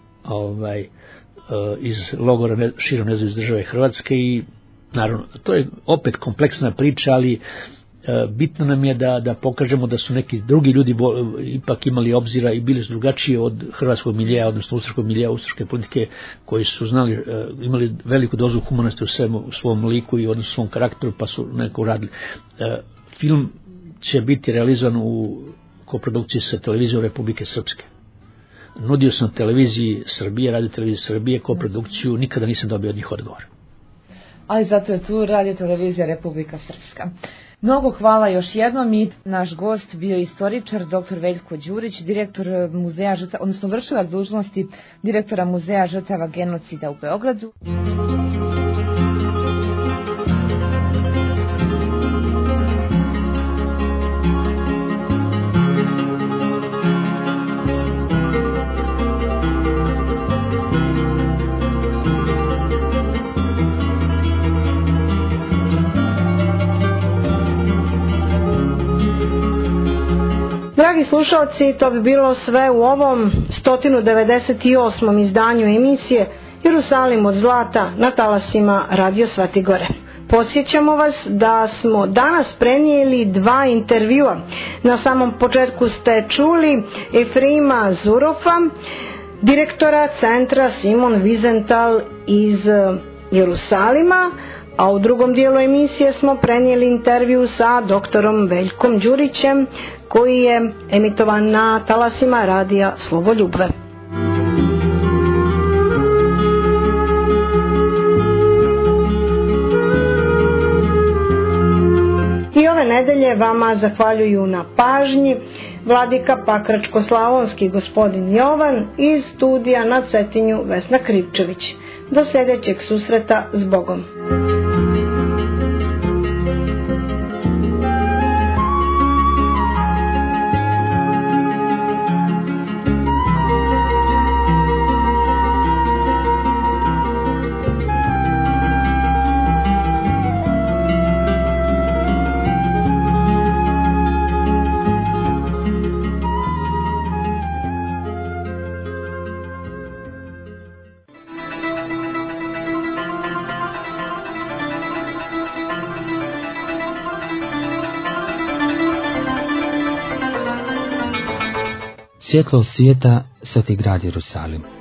iz logora širom nezavisne države Hrvatske. I naravno, to je opet kompleksna priča, ali bitno nam je da pokažemo da su neki drugi ljudi ipak imali obzira i bili su drugačiji od hrvatskog miljeja, odnosno ustaškog miljeja, ustaške politike, koji su znali, imali veliku dozu humanosti u svom liku i odnosno svom karakteru, pa su neko uradili. Film će biti realizovan u koprodukciji sa televizijom Republike Srpske. Nudio sam televiziji Srbije, radio televiziji Srbije, koprodukciju, nikada nisam dobio od njih odgovor. Ali zato je tu radio televizija Republika Srpska. Mnogo hvala još jednom i naš gost bio istoričar dr. Veljko Đurić, direktor muzeja žrtava, odnosno vršilac dužnosti direktora muzeja žrtava genocida u Beogradu. Dragi slušalci, to bi bilo sve u ovom 198. izdanju emisije Jerusalim od zlata na talasima Radio Svatigore. Podsjećamo vas da smo danas prenijeli 2 intervjua. Na samom početku ste čuli Efraima Zurofa, direktora centra Simon Wiesenthal iz Jerusalima, a u drugom dijelu emisije smo prenijeli intervju sa doktorom Veljkom Đurićem, koji je emitovan na talasima Radija Sloboljubve. I ove nedelje vama zahvaljuju na pažnji vladika Pakračko-slavonski gospodin Jovan, iz studija na Cetinju Vesna Krivčević. Do sljedećeg susreta, s Bogom. Svjetlo svijeta, Sveti grad Jerusalim.